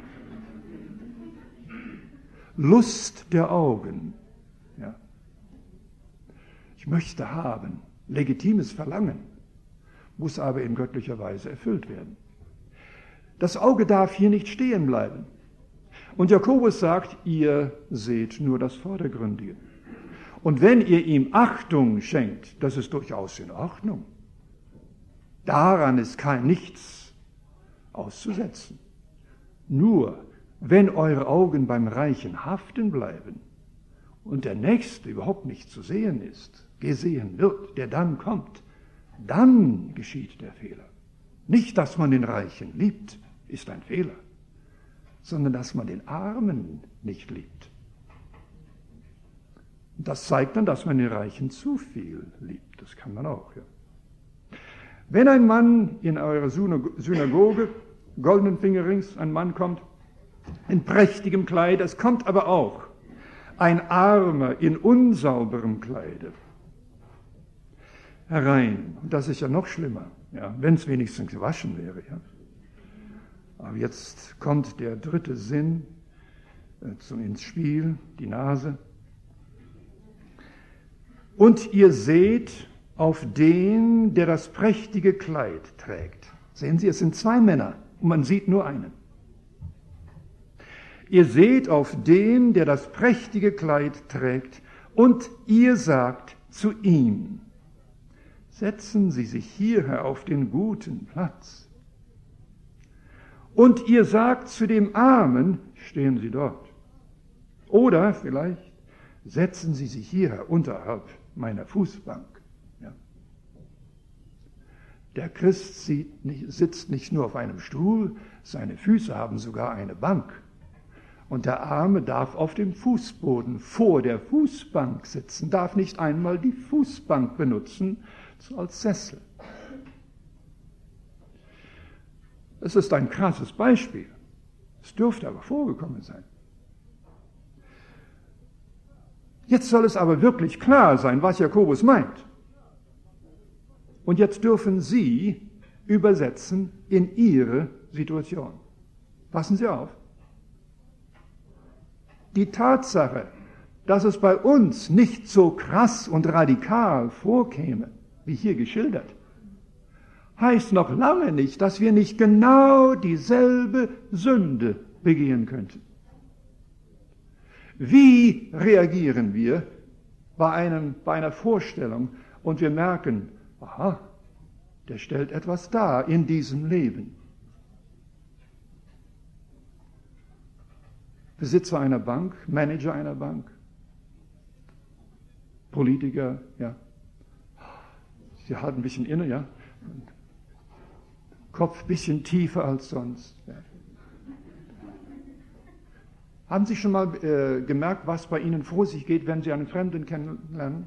Lust der Augen. Ja. Ich möchte haben, legitimes Verlangen, muss aber in göttlicher Weise erfüllt werden. Das Auge darf hier nicht stehen bleiben. Und Jakobus sagt, ihr seht nur das Vordergründige. Und wenn ihr ihm Achtung schenkt, das ist durchaus in Ordnung. Daran ist nichts auszusetzen. Nur, wenn eure Augen beim Reichen haften bleiben und der Nächste überhaupt nicht zu sehen ist, gesehen wird, der dann kommt, dann geschieht der Fehler. Nicht, dass man den Reichen liebt, ist ein Fehler, sondern dass man den Armen nicht liebt. Das zeigt dann, dass man den Reichen zu viel liebt. Das kann man auch. Ja. Wenn ein Mann in eurer Synagoge, goldenen Fingerrings, ein Mann kommt, in prächtigem Kleid, es kommt aber auch ein Armer in unsauberem Kleide herein. Und das ist ja noch schlimmer, ja, wenn es wenigstens gewaschen wäre. Ja. Aber jetzt kommt der dritte Sinn ins Spiel, die Nase. Und ihr seht auf den, der das prächtige Kleid trägt. Sehen Sie, es sind zwei Männer und man sieht nur einen. Ihr seht auf den, der das prächtige Kleid trägt, und ihr sagt zu ihm: Setzen Sie sich hierher auf den guten Platz. Und ihr sagt zu dem Armen: Stehen Sie dort. Oder vielleicht: Setzen Sie sich hierher unterhalb meiner Fußbank. Ja. Der Christ sitzt nicht nur auf einem Stuhl, seine Füße haben sogar eine Bank. Und der Arme darf auf dem Fußboden vor der Fußbank sitzen, darf nicht einmal die Fußbank benutzen als Sessel. Es ist ein krasses Beispiel. Es dürfte aber vorgekommen sein. Jetzt soll es aber wirklich klar sein, was Jakobus meint. Und jetzt dürfen Sie übersetzen in Ihre Situation. Passen Sie auf. Die Tatsache, dass es bei uns nicht so krass und radikal vorkäme, wie hier geschildert, heißt noch lange nicht, dass wir nicht genau dieselbe Sünde begehen könnten. Wie reagieren wir bei einer Vorstellung und wir merken, aha, der stellt etwas dar in diesem Leben. Besitzer einer Bank, Manager einer Bank, Politiker, ja. Sie halten ein bisschen inne, ja. Kopf ein bisschen tiefer als sonst. Ja. Haben Sie schon mal gemerkt, was bei Ihnen vor sich geht, wenn Sie einen Fremden kennenlernen?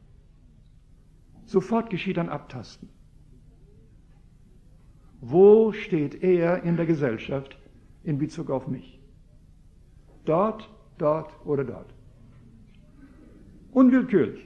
Sofort geschieht ein Abtasten. Wo steht er in der Gesellschaft in Bezug auf mich? Dort, dort oder dort. Unwillkürlich.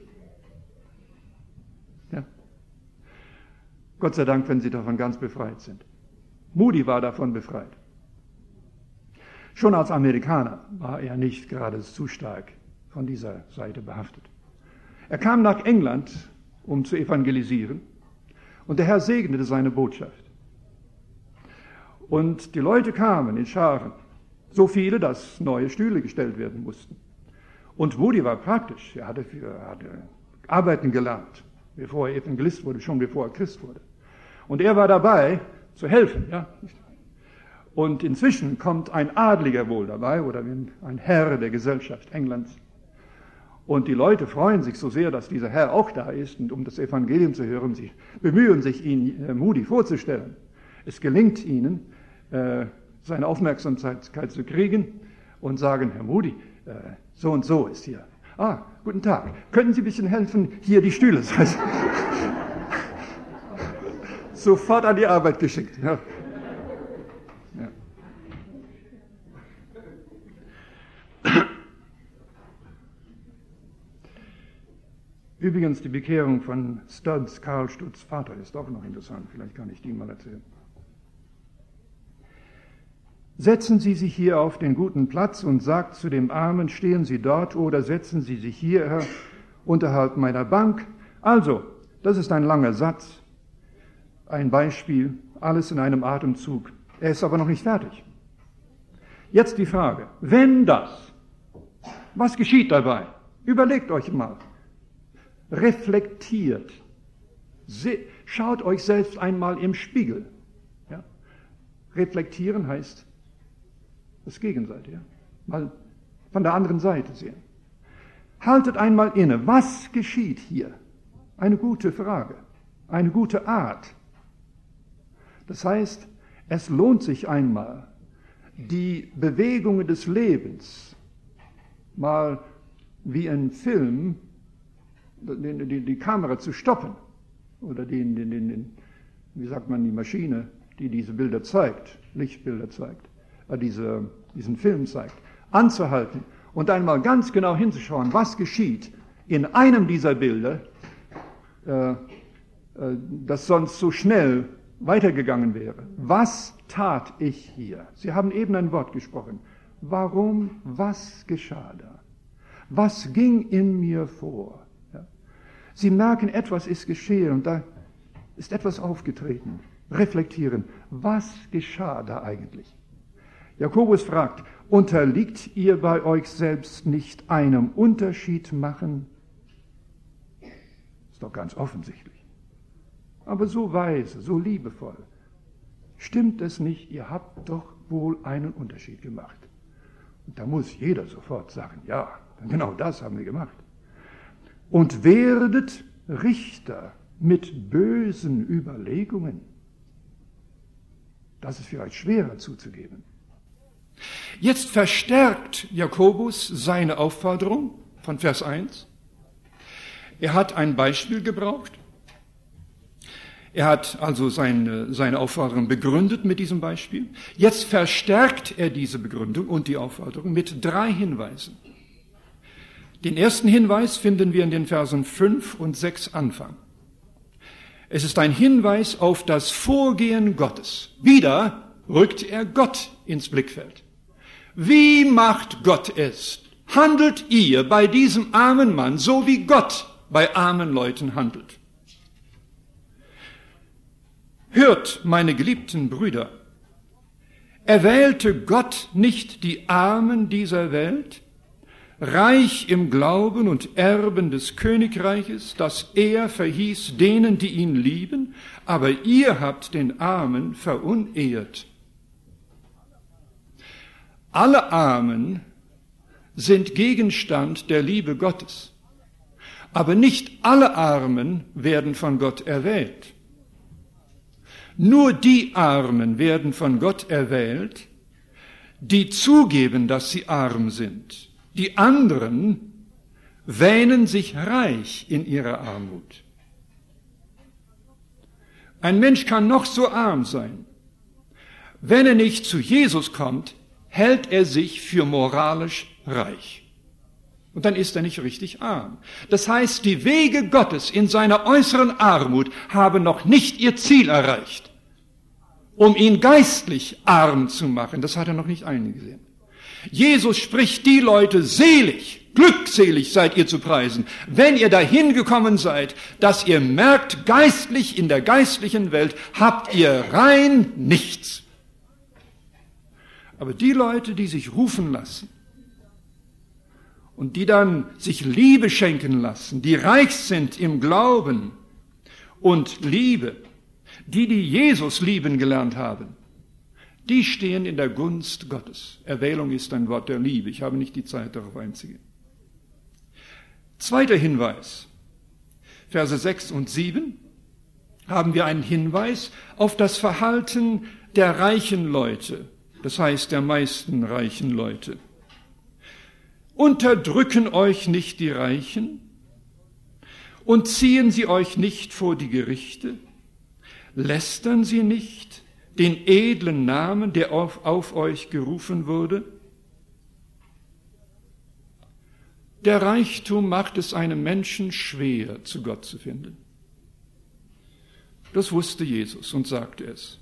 Ja. Gott sei Dank, wenn Sie davon ganz befreit sind. Moody war davon befreit. Schon als Amerikaner war er nicht gerade zu stark von dieser Seite behaftet. Er kam nach England, um zu evangelisieren, und der Herr segnete seine Botschaft. Und die Leute kamen in Scharen, so viele, dass neue Stühle gestellt werden mussten. Und Moody war praktisch, er hatte arbeiten gelernt, bevor er Evangelist wurde, schon bevor er Christ wurde. Und er war dabei, zu helfen. Ja. Und inzwischen kommt ein Adliger wohl dabei, oder ein Herr der Gesellschaft Englands. Und die Leute freuen sich so sehr, dass dieser Herr auch da ist, und um das Evangelium zu hören, sie bemühen sich, ihn Moody vorzustellen. Es gelingt ihnen, seine Aufmerksamkeit zu kriegen und sagen: Herr Moody, so und so ist hier. Ah, guten Tag. Könnten Sie ein bisschen helfen, hier die Stühle? Sofort an die Arbeit geschickt. Ja. Ja. Übrigens, die Bekehrung von Studs, Karl Stutz Vater, ist auch noch interessant. Vielleicht kann ich die mal erzählen. Setzen Sie sich hier auf den guten Platz und sagt zu dem Armen: Stehen Sie dort, oder setzen Sie sich hierher unterhalb meiner Bank. Also, das ist ein langer Satz, ein Beispiel, alles in einem Atemzug. Er ist aber noch nicht fertig. Jetzt die Frage: Wenn das, was geschieht dabei? Überlegt euch mal. Reflektiert. Schaut euch selbst einmal im Spiegel. Ja? Reflektieren heißt das Gegenseite. Ja? Mal von der anderen Seite sehen. Haltet einmal inne. Was geschieht hier? Eine gute Frage. Eine gute Art. Das heißt, es lohnt sich einmal, die Bewegungen des Lebens mal wie ein Film, die Kamera zu stoppen, oder wie sagt man, die Maschine, die diese Bilder zeigt, Lichtbilder zeigt, diesen Film zeigt, anzuhalten und einmal ganz genau hinzuschauen, was geschieht in einem dieser Bilder, das sonst so schnell weitergegangen wäre. Was tat ich hier? Sie haben eben ein Wort gesprochen. Warum? Was geschah da? Was ging in mir vor? Ja. Sie merken, etwas ist geschehen und da ist etwas aufgetreten. Reflektieren. Was geschah da eigentlich? Jakobus fragt, unterliegt ihr bei euch selbst nicht einem Unterschied machen? Ist doch ganz offensichtlich. Aber so weise, so liebevoll. Stimmt es nicht, ihr habt doch wohl einen Unterschied gemacht. Und da muss jeder sofort sagen, ja, genau das haben wir gemacht. Und werdet Richter mit bösen Überlegungen. Das ist vielleicht schwerer zuzugeben. Jetzt verstärkt Jakobus seine Aufforderung von Vers 1. Er hat ein Beispiel gebraucht. Er hat also seine Aufforderung begründet mit diesem Beispiel. Jetzt verstärkt er diese Begründung und die Aufforderung mit 3 Hinweisen. Den ersten Hinweis finden wir in den Versen 5 und 6 Anfang. Es ist ein Hinweis auf das Vorgehen Gottes. Wieder rückt er Gott ins Blickfeld. Wie macht Gott es? Handelt ihr bei diesem armen Mann so, wie Gott bei armen Leuten handelt? Hört, meine geliebten Brüder, erwählte Gott nicht die Armen dieser Welt, reich im Glauben und Erben des Königreiches, das er verhieß denen, die ihn lieben, aber ihr habt den Armen verunehrt. Alle Armen sind Gegenstand der Liebe Gottes, aber nicht alle Armen werden von Gott erwählt. Nur die Armen werden von Gott erwählt, die zugeben, dass sie arm sind. Die anderen wähnen sich reich in ihrer Armut. Ein Mensch kann noch so arm sein. Wenn er nicht zu Jesus kommt, hält er sich für moralisch reich. Und dann ist er nicht richtig arm. Das heißt, die Wege Gottes in seiner äußeren Armut haben noch nicht ihr Ziel erreicht, um ihn geistlich arm zu machen. Das hat er noch nicht eingesehen. Jesus spricht die Leute selig, glückselig seid ihr zu preisen, wenn ihr dahin gekommen seid, dass ihr merkt, geistlich in der geistlichen Welt habt ihr rein nichts. Aber die Leute, die sich rufen lassen und die dann sich Liebe schenken lassen, die reich sind im Glauben und Liebe, die Jesus lieben gelernt haben, die stehen in der Gunst Gottes. Erwählung ist ein Wort der Liebe. Ich habe nicht die Zeit, darauf einzugehen. Zweiter Hinweis. Verse 6 und 7 haben wir einen Hinweis auf das Verhalten der reichen Leute, das heißt der meisten reichen Leute. Unterdrücken euch nicht die Reichen und ziehen sie euch nicht vor die Gerichte, lästern sie nicht den edlen Namen, der auf euch gerufen wurde. Der Reichtum macht es einem Menschen schwer, zu Gott zu finden. Das wusste Jesus und sagte es.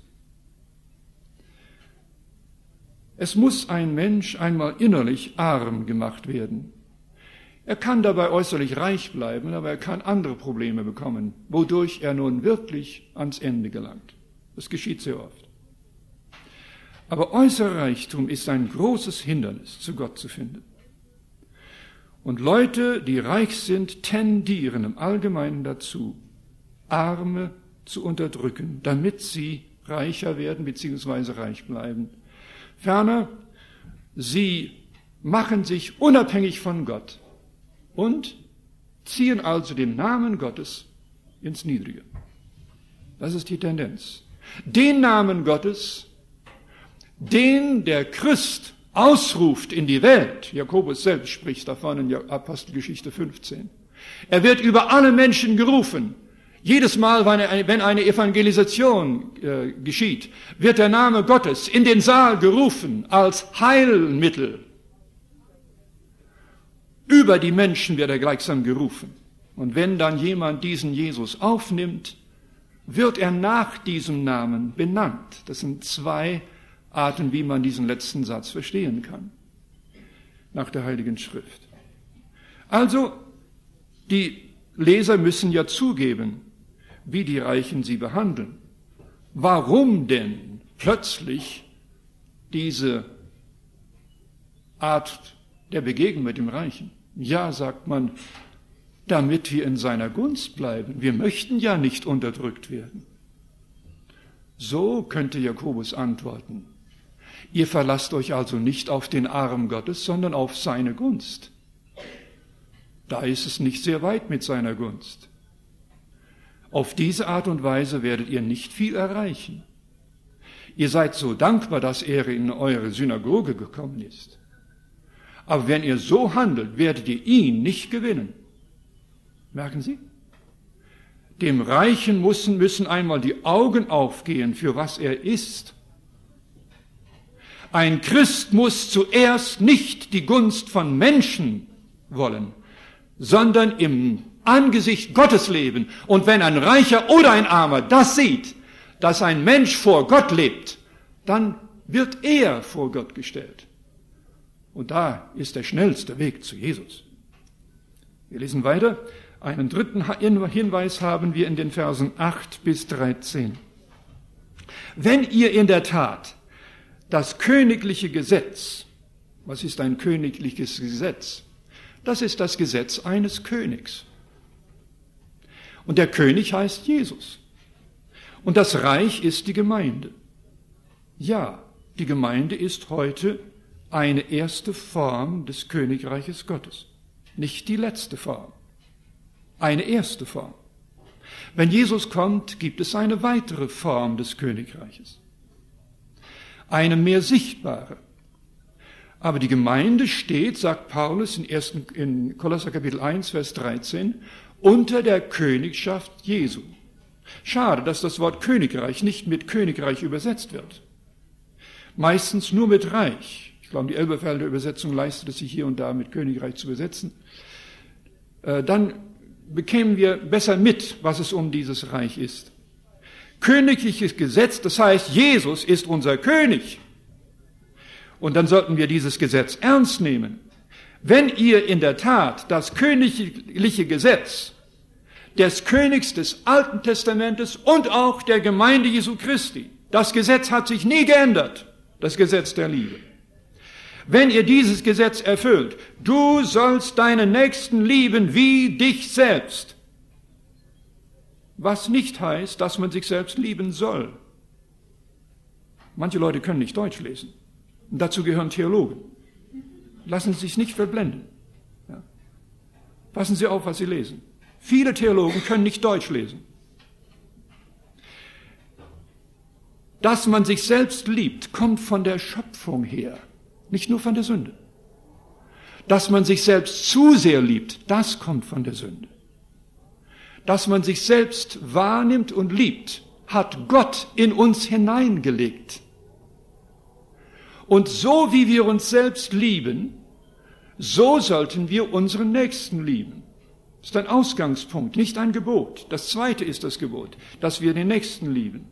Es muss ein Mensch einmal innerlich arm gemacht werden. Er kann dabei äußerlich reich bleiben, aber er kann andere Probleme bekommen, wodurch er nun wirklich ans Ende gelangt. Das geschieht sehr oft. Aber äußerer Reichtum ist ein großes Hindernis, zu Gott zu finden. Und Leute, die reich sind, tendieren im Allgemeinen dazu, Arme zu unterdrücken, damit sie reicher werden bzw. reich bleiben. Ferner, sie machen sich unabhängig von Gott und ziehen also den Namen Gottes ins Niedrige. Das ist die Tendenz. Den Namen Gottes, den der Christ ausruft in die Welt, Jakobus selbst spricht davon in Apostelgeschichte 15. Er wird über alle Menschen gerufen. Jedes Mal, wenn eine Evangelisation geschieht, wird der Name Gottes in den Saal gerufen als Heilmittel. Über die Menschen wird er gleichsam gerufen. Und wenn dann jemand diesen Jesus aufnimmt, wird er nach diesem Namen benannt. Das sind zwei Arten, wie man diesen letzten Satz verstehen kann, nach der Heiligen Schrift. Also, die Leser müssen ja zugeben, wie die Reichen sie behandeln. Warum denn plötzlich diese Art der Begegnung mit dem Reichen? Ja, sagt man, damit wir in seiner Gunst bleiben. Wir möchten ja nicht unterdrückt werden. So könnte Jakobus antworten. Ihr verlasst euch also nicht auf den Arm Gottes, sondern auf seine Gunst. Da ist es nicht sehr weit mit seiner Gunst. Auf diese Art und Weise werdet ihr nicht viel erreichen. Ihr seid so dankbar, dass er in eure Synagoge gekommen ist. Aber wenn ihr so handelt, werdet ihr ihn nicht gewinnen. Merken Sie? Dem Reichen müssen einmal die Augen aufgehen, für was er ist. Ein Christ muss zuerst nicht die Gunst von Menschen wollen, sondern im Angesicht Gottes leben. Und wenn ein Reicher oder ein Armer das sieht, dass ein Mensch vor Gott lebt, dann wird er vor Gott gestellt. Und da ist der schnellste Weg zu Jesus. Wir lesen weiter. Einen dritten Hinweis haben wir in den Versen 8 bis 13. Wenn ihr in der Tat das königliche Gesetz, was ist ein königliches Gesetz? Das ist das Gesetz eines Königs. Und der König heißt Jesus. Und das Reich ist die Gemeinde. Ja, die Gemeinde ist heute eine erste Form des Königreiches Gottes. Nicht die letzte Form. Eine erste Form. Wenn Jesus kommt, gibt es eine weitere Form des Königreiches. Eine mehr sichtbare. Aber die Gemeinde steht, sagt Paulus in Kolosser Kapitel 1, Vers 13, unter der Königschaft Jesu. Schade, dass das Wort Königreich nicht mit Königreich übersetzt wird. Meistens nur mit Reich. Ich glaube, die Elberfelder Übersetzung leistet es sich hier und da mit Königreich zu übersetzen. Dann bekämen wir besser mit, was es um dieses Reich ist. Königliches Gesetz, das heißt, Jesus ist unser König. Und dann sollten wir dieses Gesetz ernst nehmen. Wenn ihr in der Tat das königliche Gesetz des Königs des Alten Testamentes und auch der Gemeinde Jesu Christi, das Gesetz hat sich nie geändert, das Gesetz der Liebe. Wenn ihr dieses Gesetz erfüllt, du sollst deinen Nächsten lieben wie dich selbst. Was nicht heißt, dass man sich selbst lieben soll. Manche Leute können nicht Deutsch lesen. Und dazu gehören Theologen. Lassen Sie sich nicht verblenden. Ja. Passen Sie auf, was Sie lesen. Viele Theologen können nicht Deutsch lesen. Dass man sich selbst liebt, kommt von der Schöpfung her, nicht nur von der Sünde. Dass man sich selbst zu sehr liebt, das kommt von der Sünde. Dass man sich selbst wahrnimmt und liebt, hat Gott in uns hineingelegt. Und so wie wir uns selbst lieben, so sollten wir unseren Nächsten lieben. Das ist ein Ausgangspunkt, nicht ein Gebot. Das zweite ist das Gebot, dass wir den Nächsten lieben.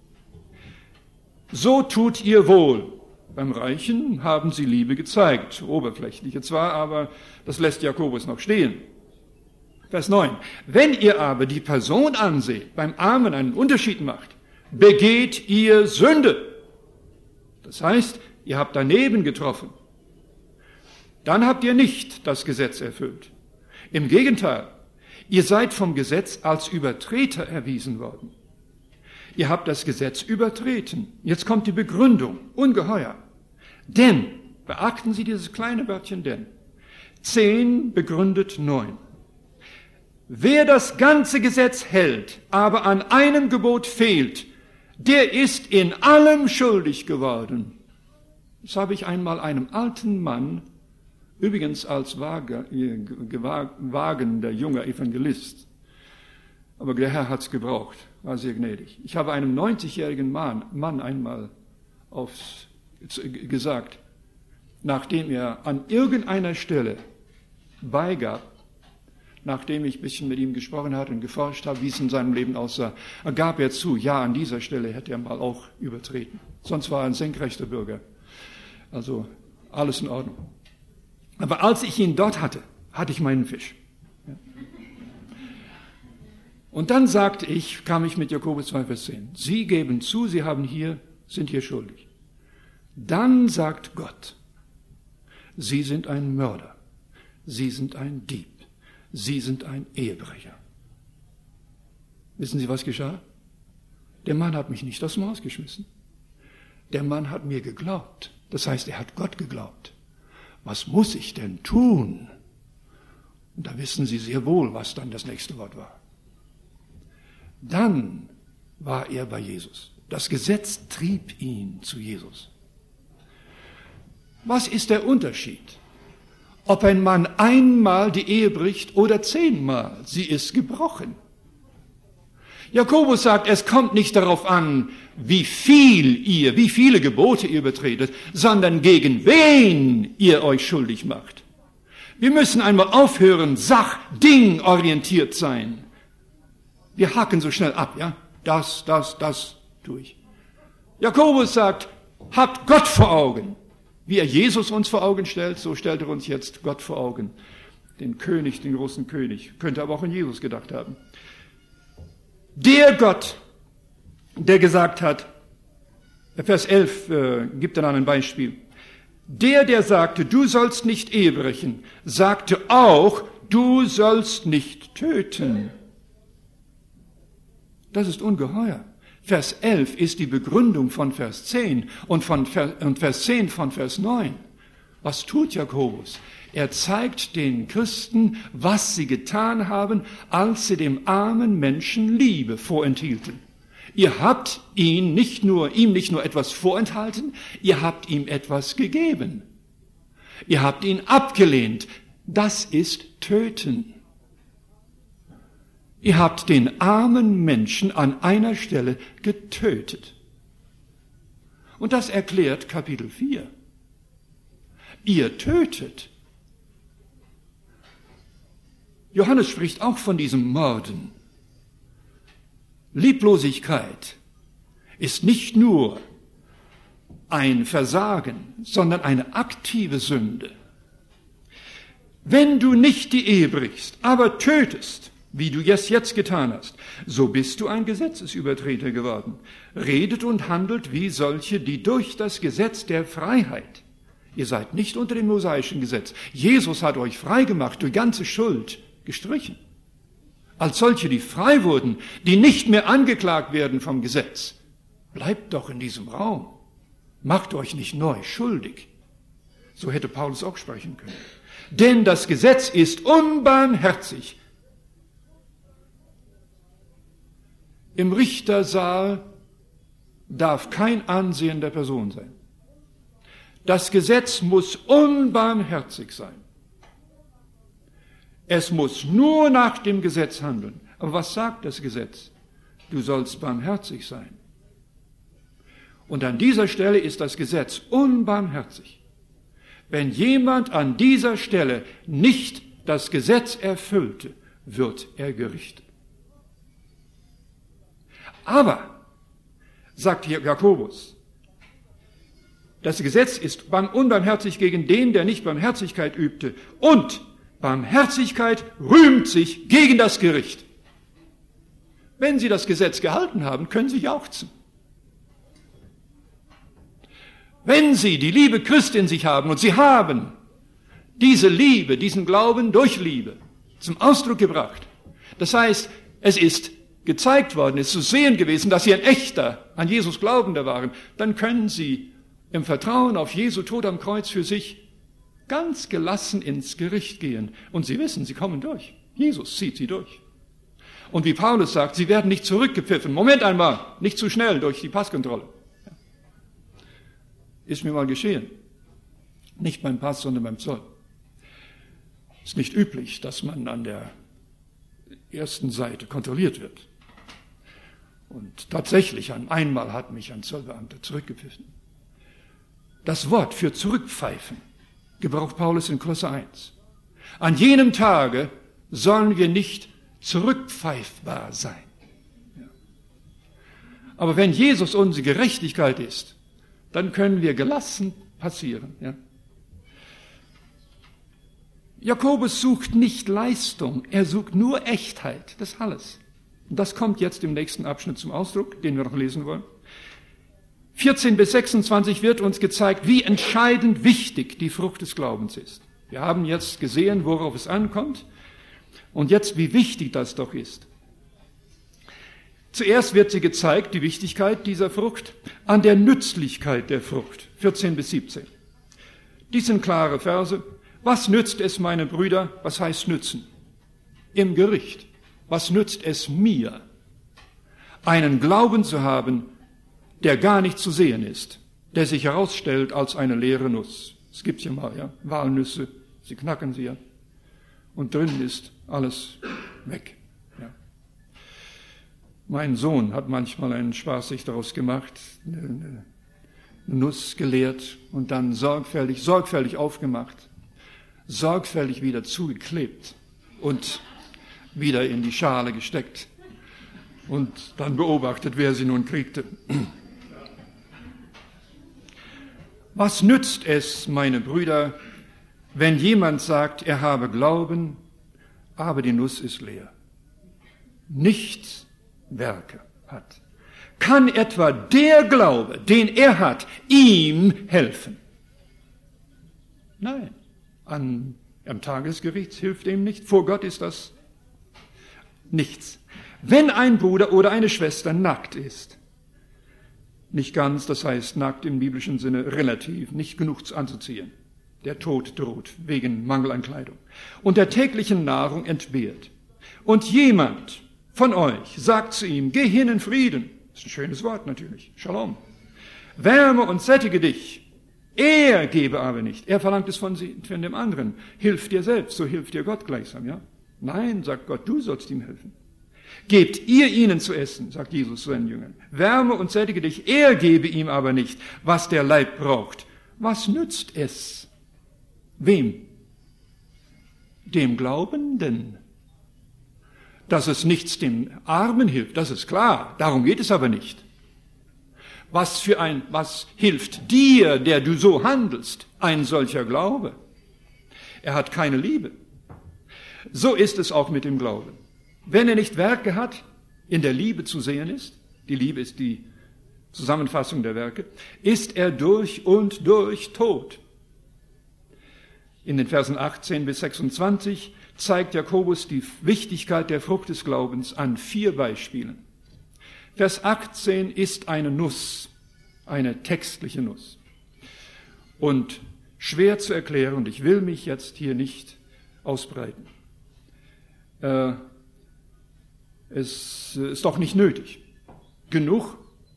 So tut ihr wohl. Beim Reichen haben sie Liebe gezeigt, oberflächliche zwar, aber das lässt Jakobus noch stehen. Vers 9. Wenn ihr aber die Person anseht, beim Armen einen Unterschied macht, begeht ihr Sünde. Das heißt, ihr habt daneben getroffen. Dann habt ihr nicht das Gesetz erfüllt. Im Gegenteil, ihr seid vom Gesetz als Übertreter erwiesen worden. Ihr habt das Gesetz übertreten. Jetzt kommt die Begründung, ungeheuer. Denn, beachten Sie dieses kleine Wörtchen denn, 10 begründet 9. Wer das ganze Gesetz hält, aber an einem Gebot fehlt, der ist in allem schuldig geworden. Das habe ich einmal einem alten Mann, übrigens als wagender junger Evangelist, aber der Herr hat's gebraucht, war sehr gnädig. Ich habe einem 90-jährigen Mann einmal gesagt, nachdem er an irgendeiner Stelle beigab, nachdem ich ein bisschen mit ihm gesprochen hatte und geforscht habe, wie es in seinem Leben aussah, gab er zu, ja, an dieser Stelle hätte er mal auch übertreten. Sonst war er ein senkrechter Bürger. Also alles in Ordnung. Aber als ich ihn dort hatte, hatte ich meinen Fisch. Und dann kam ich mit Jakobus 2, Vers 10. Sie geben zu, sind hier schuldig. Dann sagt Gott, Sie sind ein Mörder, Sie sind ein Dieb, Sie sind ein Ehebrecher. Wissen Sie, was geschah? Der Mann hat mich nicht aus dem Haus geschmissen. Der Mann hat mir geglaubt. Das heißt, er hat Gott geglaubt. Was muss ich denn tun? Und da wissen Sie sehr wohl, was dann das nächste Wort war. Dann war er bei Jesus. Das Gesetz trieb ihn zu Jesus. Was ist der Unterschied? Ob ein Mann einmal die Ehe bricht oder 10-mal, sie ist gebrochen. Jakobus sagt, es kommt nicht darauf an, wie viele Gebote ihr übertretet, sondern gegen wen ihr euch schuldig macht. Wir müssen einmal aufhören, dingorientiert sein. Wir hacken so schnell ab, ja? Das tue ich. Jakobus sagt, habt Gott vor Augen. Wie er Jesus uns vor Augen stellt, so stellt er uns jetzt Gott vor Augen. Den König, den großen König. Könnte aber auch an Jesus gedacht haben. Der Gott, der gesagt hat, Vers 11 gibt dann ein Beispiel. Der sagte, du sollst nicht Ehe brechen, sagte auch, du sollst nicht töten. Das ist ungeheuer. Vers 11 ist die Begründung von Vers 10 und Vers 10 von Vers 9. Was tut Jakobus? Er zeigt den Christen, was sie getan haben, als sie dem armen Menschen Liebe vorenthielten. Ihr habt ihm nicht nur etwas vorenthalten, ihr habt ihm etwas gegeben. Ihr habt ihn abgelehnt. Das ist Töten. Ihr habt den armen Menschen an einer Stelle getötet. Und das erklärt Kapitel 4. Ihr tötet. Johannes spricht auch von diesem Morden. Lieblosigkeit ist nicht nur ein Versagen, sondern eine aktive Sünde. Wenn du nicht die Ehe brichst, aber tötest, wie du es jetzt getan hast, so bist du ein Gesetzesübertreter geworden. Redet und handelt wie solche, die durch das Gesetz der Freiheit, ihr seid nicht unter dem mosaischen Gesetz, Jesus hat euch frei gemacht, durch ganze Schuld gestrichen. Als solche, die frei wurden, die nicht mehr angeklagt werden vom Gesetz, bleibt doch in diesem Raum. Macht euch nicht neu schuldig. So hätte Paulus auch sprechen können. Denn das Gesetz ist unbarmherzig. Im Richtersaal darf kein Ansehen der Person sein. Das Gesetz muss unbarmherzig sein. Es muss nur nach dem Gesetz handeln. Aber was sagt das Gesetz? Du sollst barmherzig sein. Und an dieser Stelle ist das Gesetz unbarmherzig. Wenn jemand an dieser Stelle nicht das Gesetz erfüllte, wird er gerichtet. Aber, sagt hier Jakobus, das Gesetz ist unbarmherzig gegen den, der nicht Barmherzigkeit übte. Und Barmherzigkeit rühmt sich gegen das Gericht. Wenn Sie das Gesetz gehalten haben, können Sie jauchzen. Wenn Sie die Liebe Christi in sich haben und Sie haben diese Liebe, diesen Glauben durch Liebe zum Ausdruck gebracht, das heißt, es ist gezeigt worden, es ist zu sehen gewesen, dass Sie ein echter, an Jesus Glaubender waren, dann können Sie im Vertrauen auf Jesu Tod am Kreuz für sich ganz gelassen ins Gericht gehen. Und Sie wissen, Sie kommen durch. Jesus zieht Sie durch. Und wie Paulus sagt, Sie werden nicht zurückgepfiffen. Moment einmal, nicht zu schnell durch die Passkontrolle. Ist mir mal geschehen. Nicht beim Pass, sondern beim Zoll. Ist nicht üblich, dass man an der ersten Seite kontrolliert wird. Und tatsächlich, einmal hat mich ein Zollbeamter zurückgepfiffen. Das Wort für zurückpfeifen gebraucht Paulus in Kolosser 1. An jenem Tage sollen wir nicht zurückpfeifbar sein. Ja. Aber wenn Jesus unsere Gerechtigkeit ist, dann können wir gelassen passieren. Ja. Jakobus sucht nicht Leistung, er sucht nur Echtheit, das ist alles. Und das kommt jetzt im nächsten Abschnitt zum Ausdruck, den wir noch lesen wollen. 14 bis 26 wird uns gezeigt, wie entscheidend wichtig die Frucht des Glaubens ist. Wir haben jetzt gesehen, worauf es ankommt und jetzt, wie wichtig das doch ist. Zuerst wird sie gezeigt, die Wichtigkeit dieser Frucht, an der Nützlichkeit der Frucht, 14 bis 17. Dies sind klare Verse. Was nützt es, meine Brüder? Was heißt nützen? Im Gericht. Was nützt es mir, einen Glauben zu haben, der gar nicht zu sehen ist, der sich herausstellt als eine leere Nuss? Es gibt ja mal, ja, Walnüsse, sie knacken sie ja, und drin ist alles weg. Ja. Mein Sohn hat manchmal einen Spaß sich daraus gemacht, eine Nuss geleert und dann sorgfältig aufgemacht, sorgfältig wieder zugeklebt und wieder in die Schale gesteckt und dann beobachtet, wer sie nun kriegte. Was nützt es, meine Brüder, wenn jemand sagt, er habe Glauben, aber die Nuss ist leer, nichts Werke hat? Kann etwa der Glaube, den er hat, ihm helfen? Nein. Am Tagesgericht hilft ihm nicht. Vor Gott ist das nichts. Wenn ein Bruder oder eine Schwester nackt ist, nicht ganz, das heißt nackt im biblischen Sinne relativ, nicht genug anzuziehen, der Tod droht wegen Mangel an Kleidung, und der täglichen Nahrung entbehrt, und jemand von euch sagt zu ihm, geh hin in Frieden, das ist ein schönes Wort natürlich, Shalom, wärme und sättige dich, er gebe aber nicht. Er verlangt es von dem anderen. Hilf dir selbst, so hilft dir Gott gleichsam, ja? Nein, sagt Gott, du sollst ihm helfen. Gebt ihr ihnen zu essen, sagt Jesus zu seinen Jüngern. Wärme und sättige dich, er gebe ihm aber nicht, was der Leib braucht. Was nützt es? Wem? Dem Glaubenden. Dass es nichts dem Armen hilft, das ist klar. Darum geht es aber nicht. Was hilft dir, der du so handelst, ein solcher Glaube? Er hat keine Liebe. So ist es auch mit dem Glauben. Wenn er nicht Werke hat, in der Liebe zu sehen ist, die Liebe ist die Zusammenfassung der Werke, ist er durch und durch tot. In den Versen 18 bis 26 zeigt Jakobus die Wichtigkeit der Frucht des Glaubens an 4 Beispielen. Vers 18 ist eine Nuss, eine textliche Nuss. Und schwer zu erklären, und ich will mich jetzt hier nicht ausbreiten. Es ist doch nicht nötig. Genug,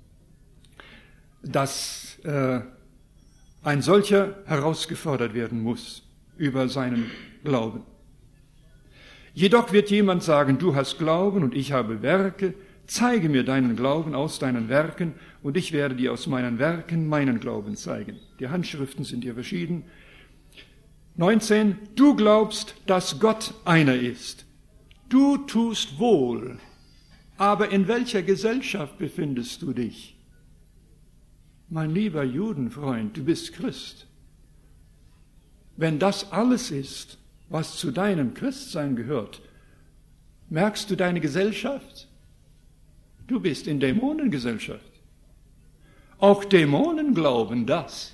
dass ein solcher herausgefordert werden muss über seinen Glauben. Jedoch wird jemand sagen, du hast Glauben und ich habe Werke, zeige mir deinen Glauben aus deinen Werken und ich werde dir aus meinen Werken meinen Glauben zeigen. Die Handschriften sind hier verschieden. 19. Du glaubst, dass Gott einer ist. Du tust wohl. Aber in welcher Gesellschaft befindest du dich? Mein lieber Judenfreund, du bist Christ. Wenn das alles ist, was zu deinem Christsein gehört, merkst du deine Gesellschaft? Du bist in Dämonengesellschaft. Auch Dämonen glauben das.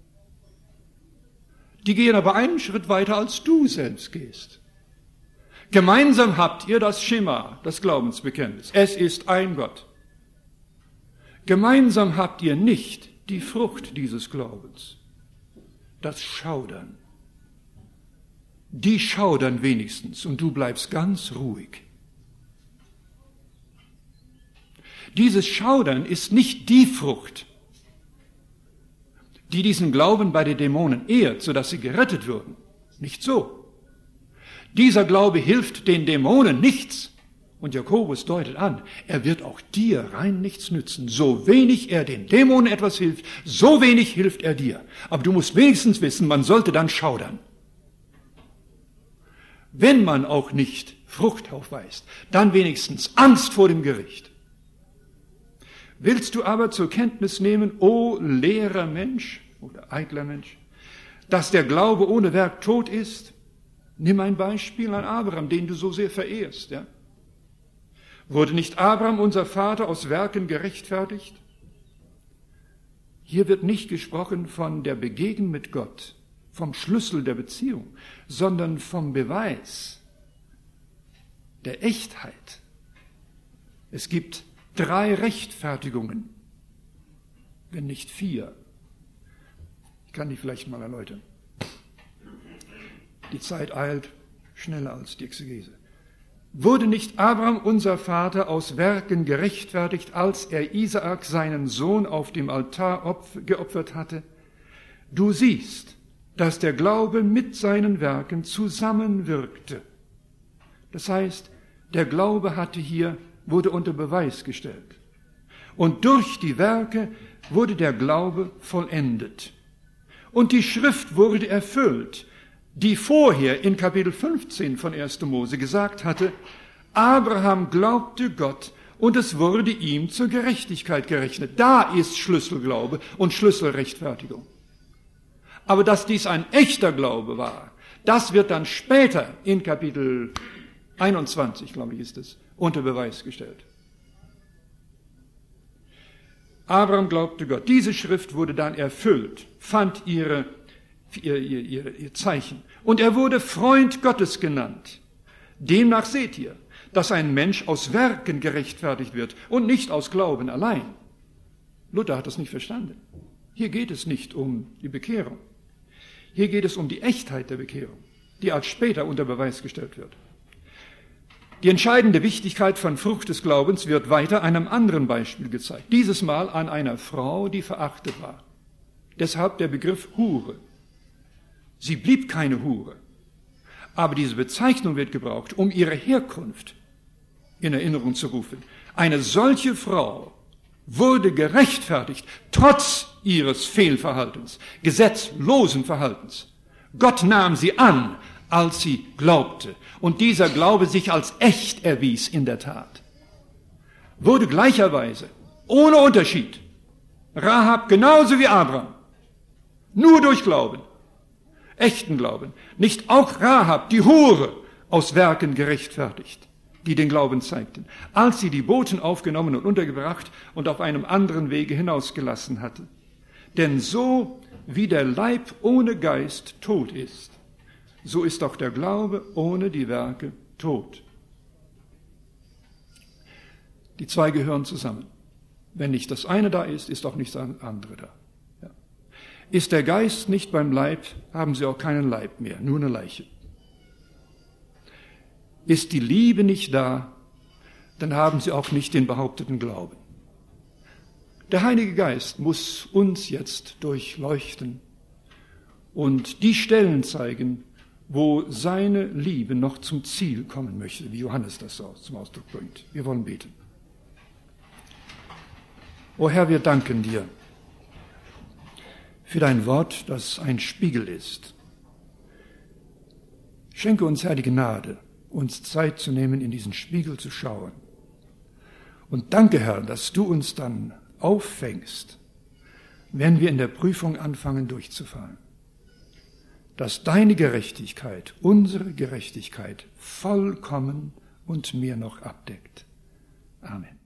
Die gehen aber einen Schritt weiter, als du selbst gehst. Gemeinsam habt ihr das Schema, das Glaubensbekenntnis. Es ist ein Gott. Gemeinsam habt ihr nicht die Frucht dieses Glaubens, das Schaudern. Die schaudern wenigstens und du bleibst ganz ruhig. Dieses Schaudern ist nicht die Frucht, die diesen Glauben bei den Dämonen ehrt, sodass sie gerettet würden. Nicht so. Dieser Glaube hilft den Dämonen nichts. Und Jakobus deutet an, er wird auch dir rein nichts nützen. So wenig er den Dämonen etwas hilft, so wenig hilft er dir. Aber du musst wenigstens wissen, man sollte dann schaudern. wenn man auch nicht Frucht aufweist, dann wenigstens Angst vor dem Gericht. Willst du aber zur Kenntnis nehmen, o leerer Mensch oder eitler Mensch, dass der Glaube ohne Werk tot ist? Nimm ein Beispiel an Abraham, den du so sehr verehrst. Ja? Wurde nicht Abraham, unser Vater, aus Werken gerechtfertigt? Hier wird nicht gesprochen von der Begegnung mit Gott, vom Schlüssel der Beziehung, sondern vom Beweis der Echtheit. Es gibt 3 Rechtfertigungen, wenn nicht 4. Ich kann die vielleicht mal erläutern. Die Zeit eilt schneller als die Exegese. Wurde nicht Abraham, unser Vater, aus Werken gerechtfertigt, als er Isaak, seinen Sohn, auf dem Altar geopfert hatte? Du siehst, dass der Glaube mit seinen Werken zusammenwirkte. Das heißt, der Glaube wurde unter Beweis gestellt. Und durch die Werke wurde der Glaube vollendet. Und die Schrift wurde erfüllt, die vorher in Kapitel 15 von 1. Mose gesagt hatte, Abraham glaubte Gott und es wurde ihm zur Gerechtigkeit gerechnet. Da ist Schlüsselglaube und Schlüsselrechtfertigung. Aber dass dies ein echter Glaube war, das wird dann später in Kapitel 21, glaube ich, ist es, unter Beweis gestellt. Abraham glaubte Gott. Diese Schrift wurde dann erfüllt, fand ihr Zeichen. Und er wurde Freund Gottes genannt. Demnach seht ihr, dass ein Mensch aus Werken gerechtfertigt wird und nicht aus Glauben allein. Luther hat das nicht verstanden. Hier geht es nicht um die Bekehrung. Hier geht es um die Echtheit der Bekehrung, die als später unter Beweis gestellt wird. Die entscheidende Wichtigkeit von Frucht des Glaubens wird weiter einem anderen Beispiel gezeigt. Dieses Mal an einer Frau, die verachtet war. Deshalb der Begriff Hure. Sie blieb keine Hure. Aber diese Bezeichnung wird gebraucht, um ihre Herkunft in Erinnerung zu rufen. Eine solche Frau wurde gerechtfertigt, trotz ihres Fehlverhaltens, gesetzlosen Verhaltens. Gott nahm sie an, als sie glaubte. Und dieser Glaube sich als echt erwies in der Tat. Wurde gleicherweise, ohne Unterschied, Rahab genauso wie Abraham, nur durch Glauben, echten Glauben, nicht auch Rahab, die Hure, aus Werken gerechtfertigt, die den Glauben zeigten, als sie die Boten aufgenommen und untergebracht und auf einem anderen Wege hinausgelassen hatte. Denn so wie der Leib ohne Geist tot ist, so ist auch der Glaube ohne die Werke tot. Die zwei gehören zusammen. Wenn nicht das eine da ist, ist auch nicht das andere da. Ja. Ist der Geist nicht beim Leib, haben sie auch keinen Leib mehr, nur eine Leiche. Ist die Liebe nicht da, dann haben sie auch nicht den behaupteten Glauben. Der Heilige Geist muss uns jetzt durchleuchten und die Stellen zeigen, wo seine Liebe noch zum Ziel kommen möchte, wie Johannes das so zum Ausdruck bringt. Wir wollen beten. O Herr, wir danken dir für dein Wort, das ein Spiegel ist. Schenke uns, Herr, die Gnade, uns Zeit zu nehmen, in diesen Spiegel zu schauen. Und danke, Herr, dass du uns dann auffängst, wenn wir in der Prüfung anfangen durchzufallen. Dass deine Gerechtigkeit, unsere Gerechtigkeit vollkommen und mehr noch abdeckt. Amen.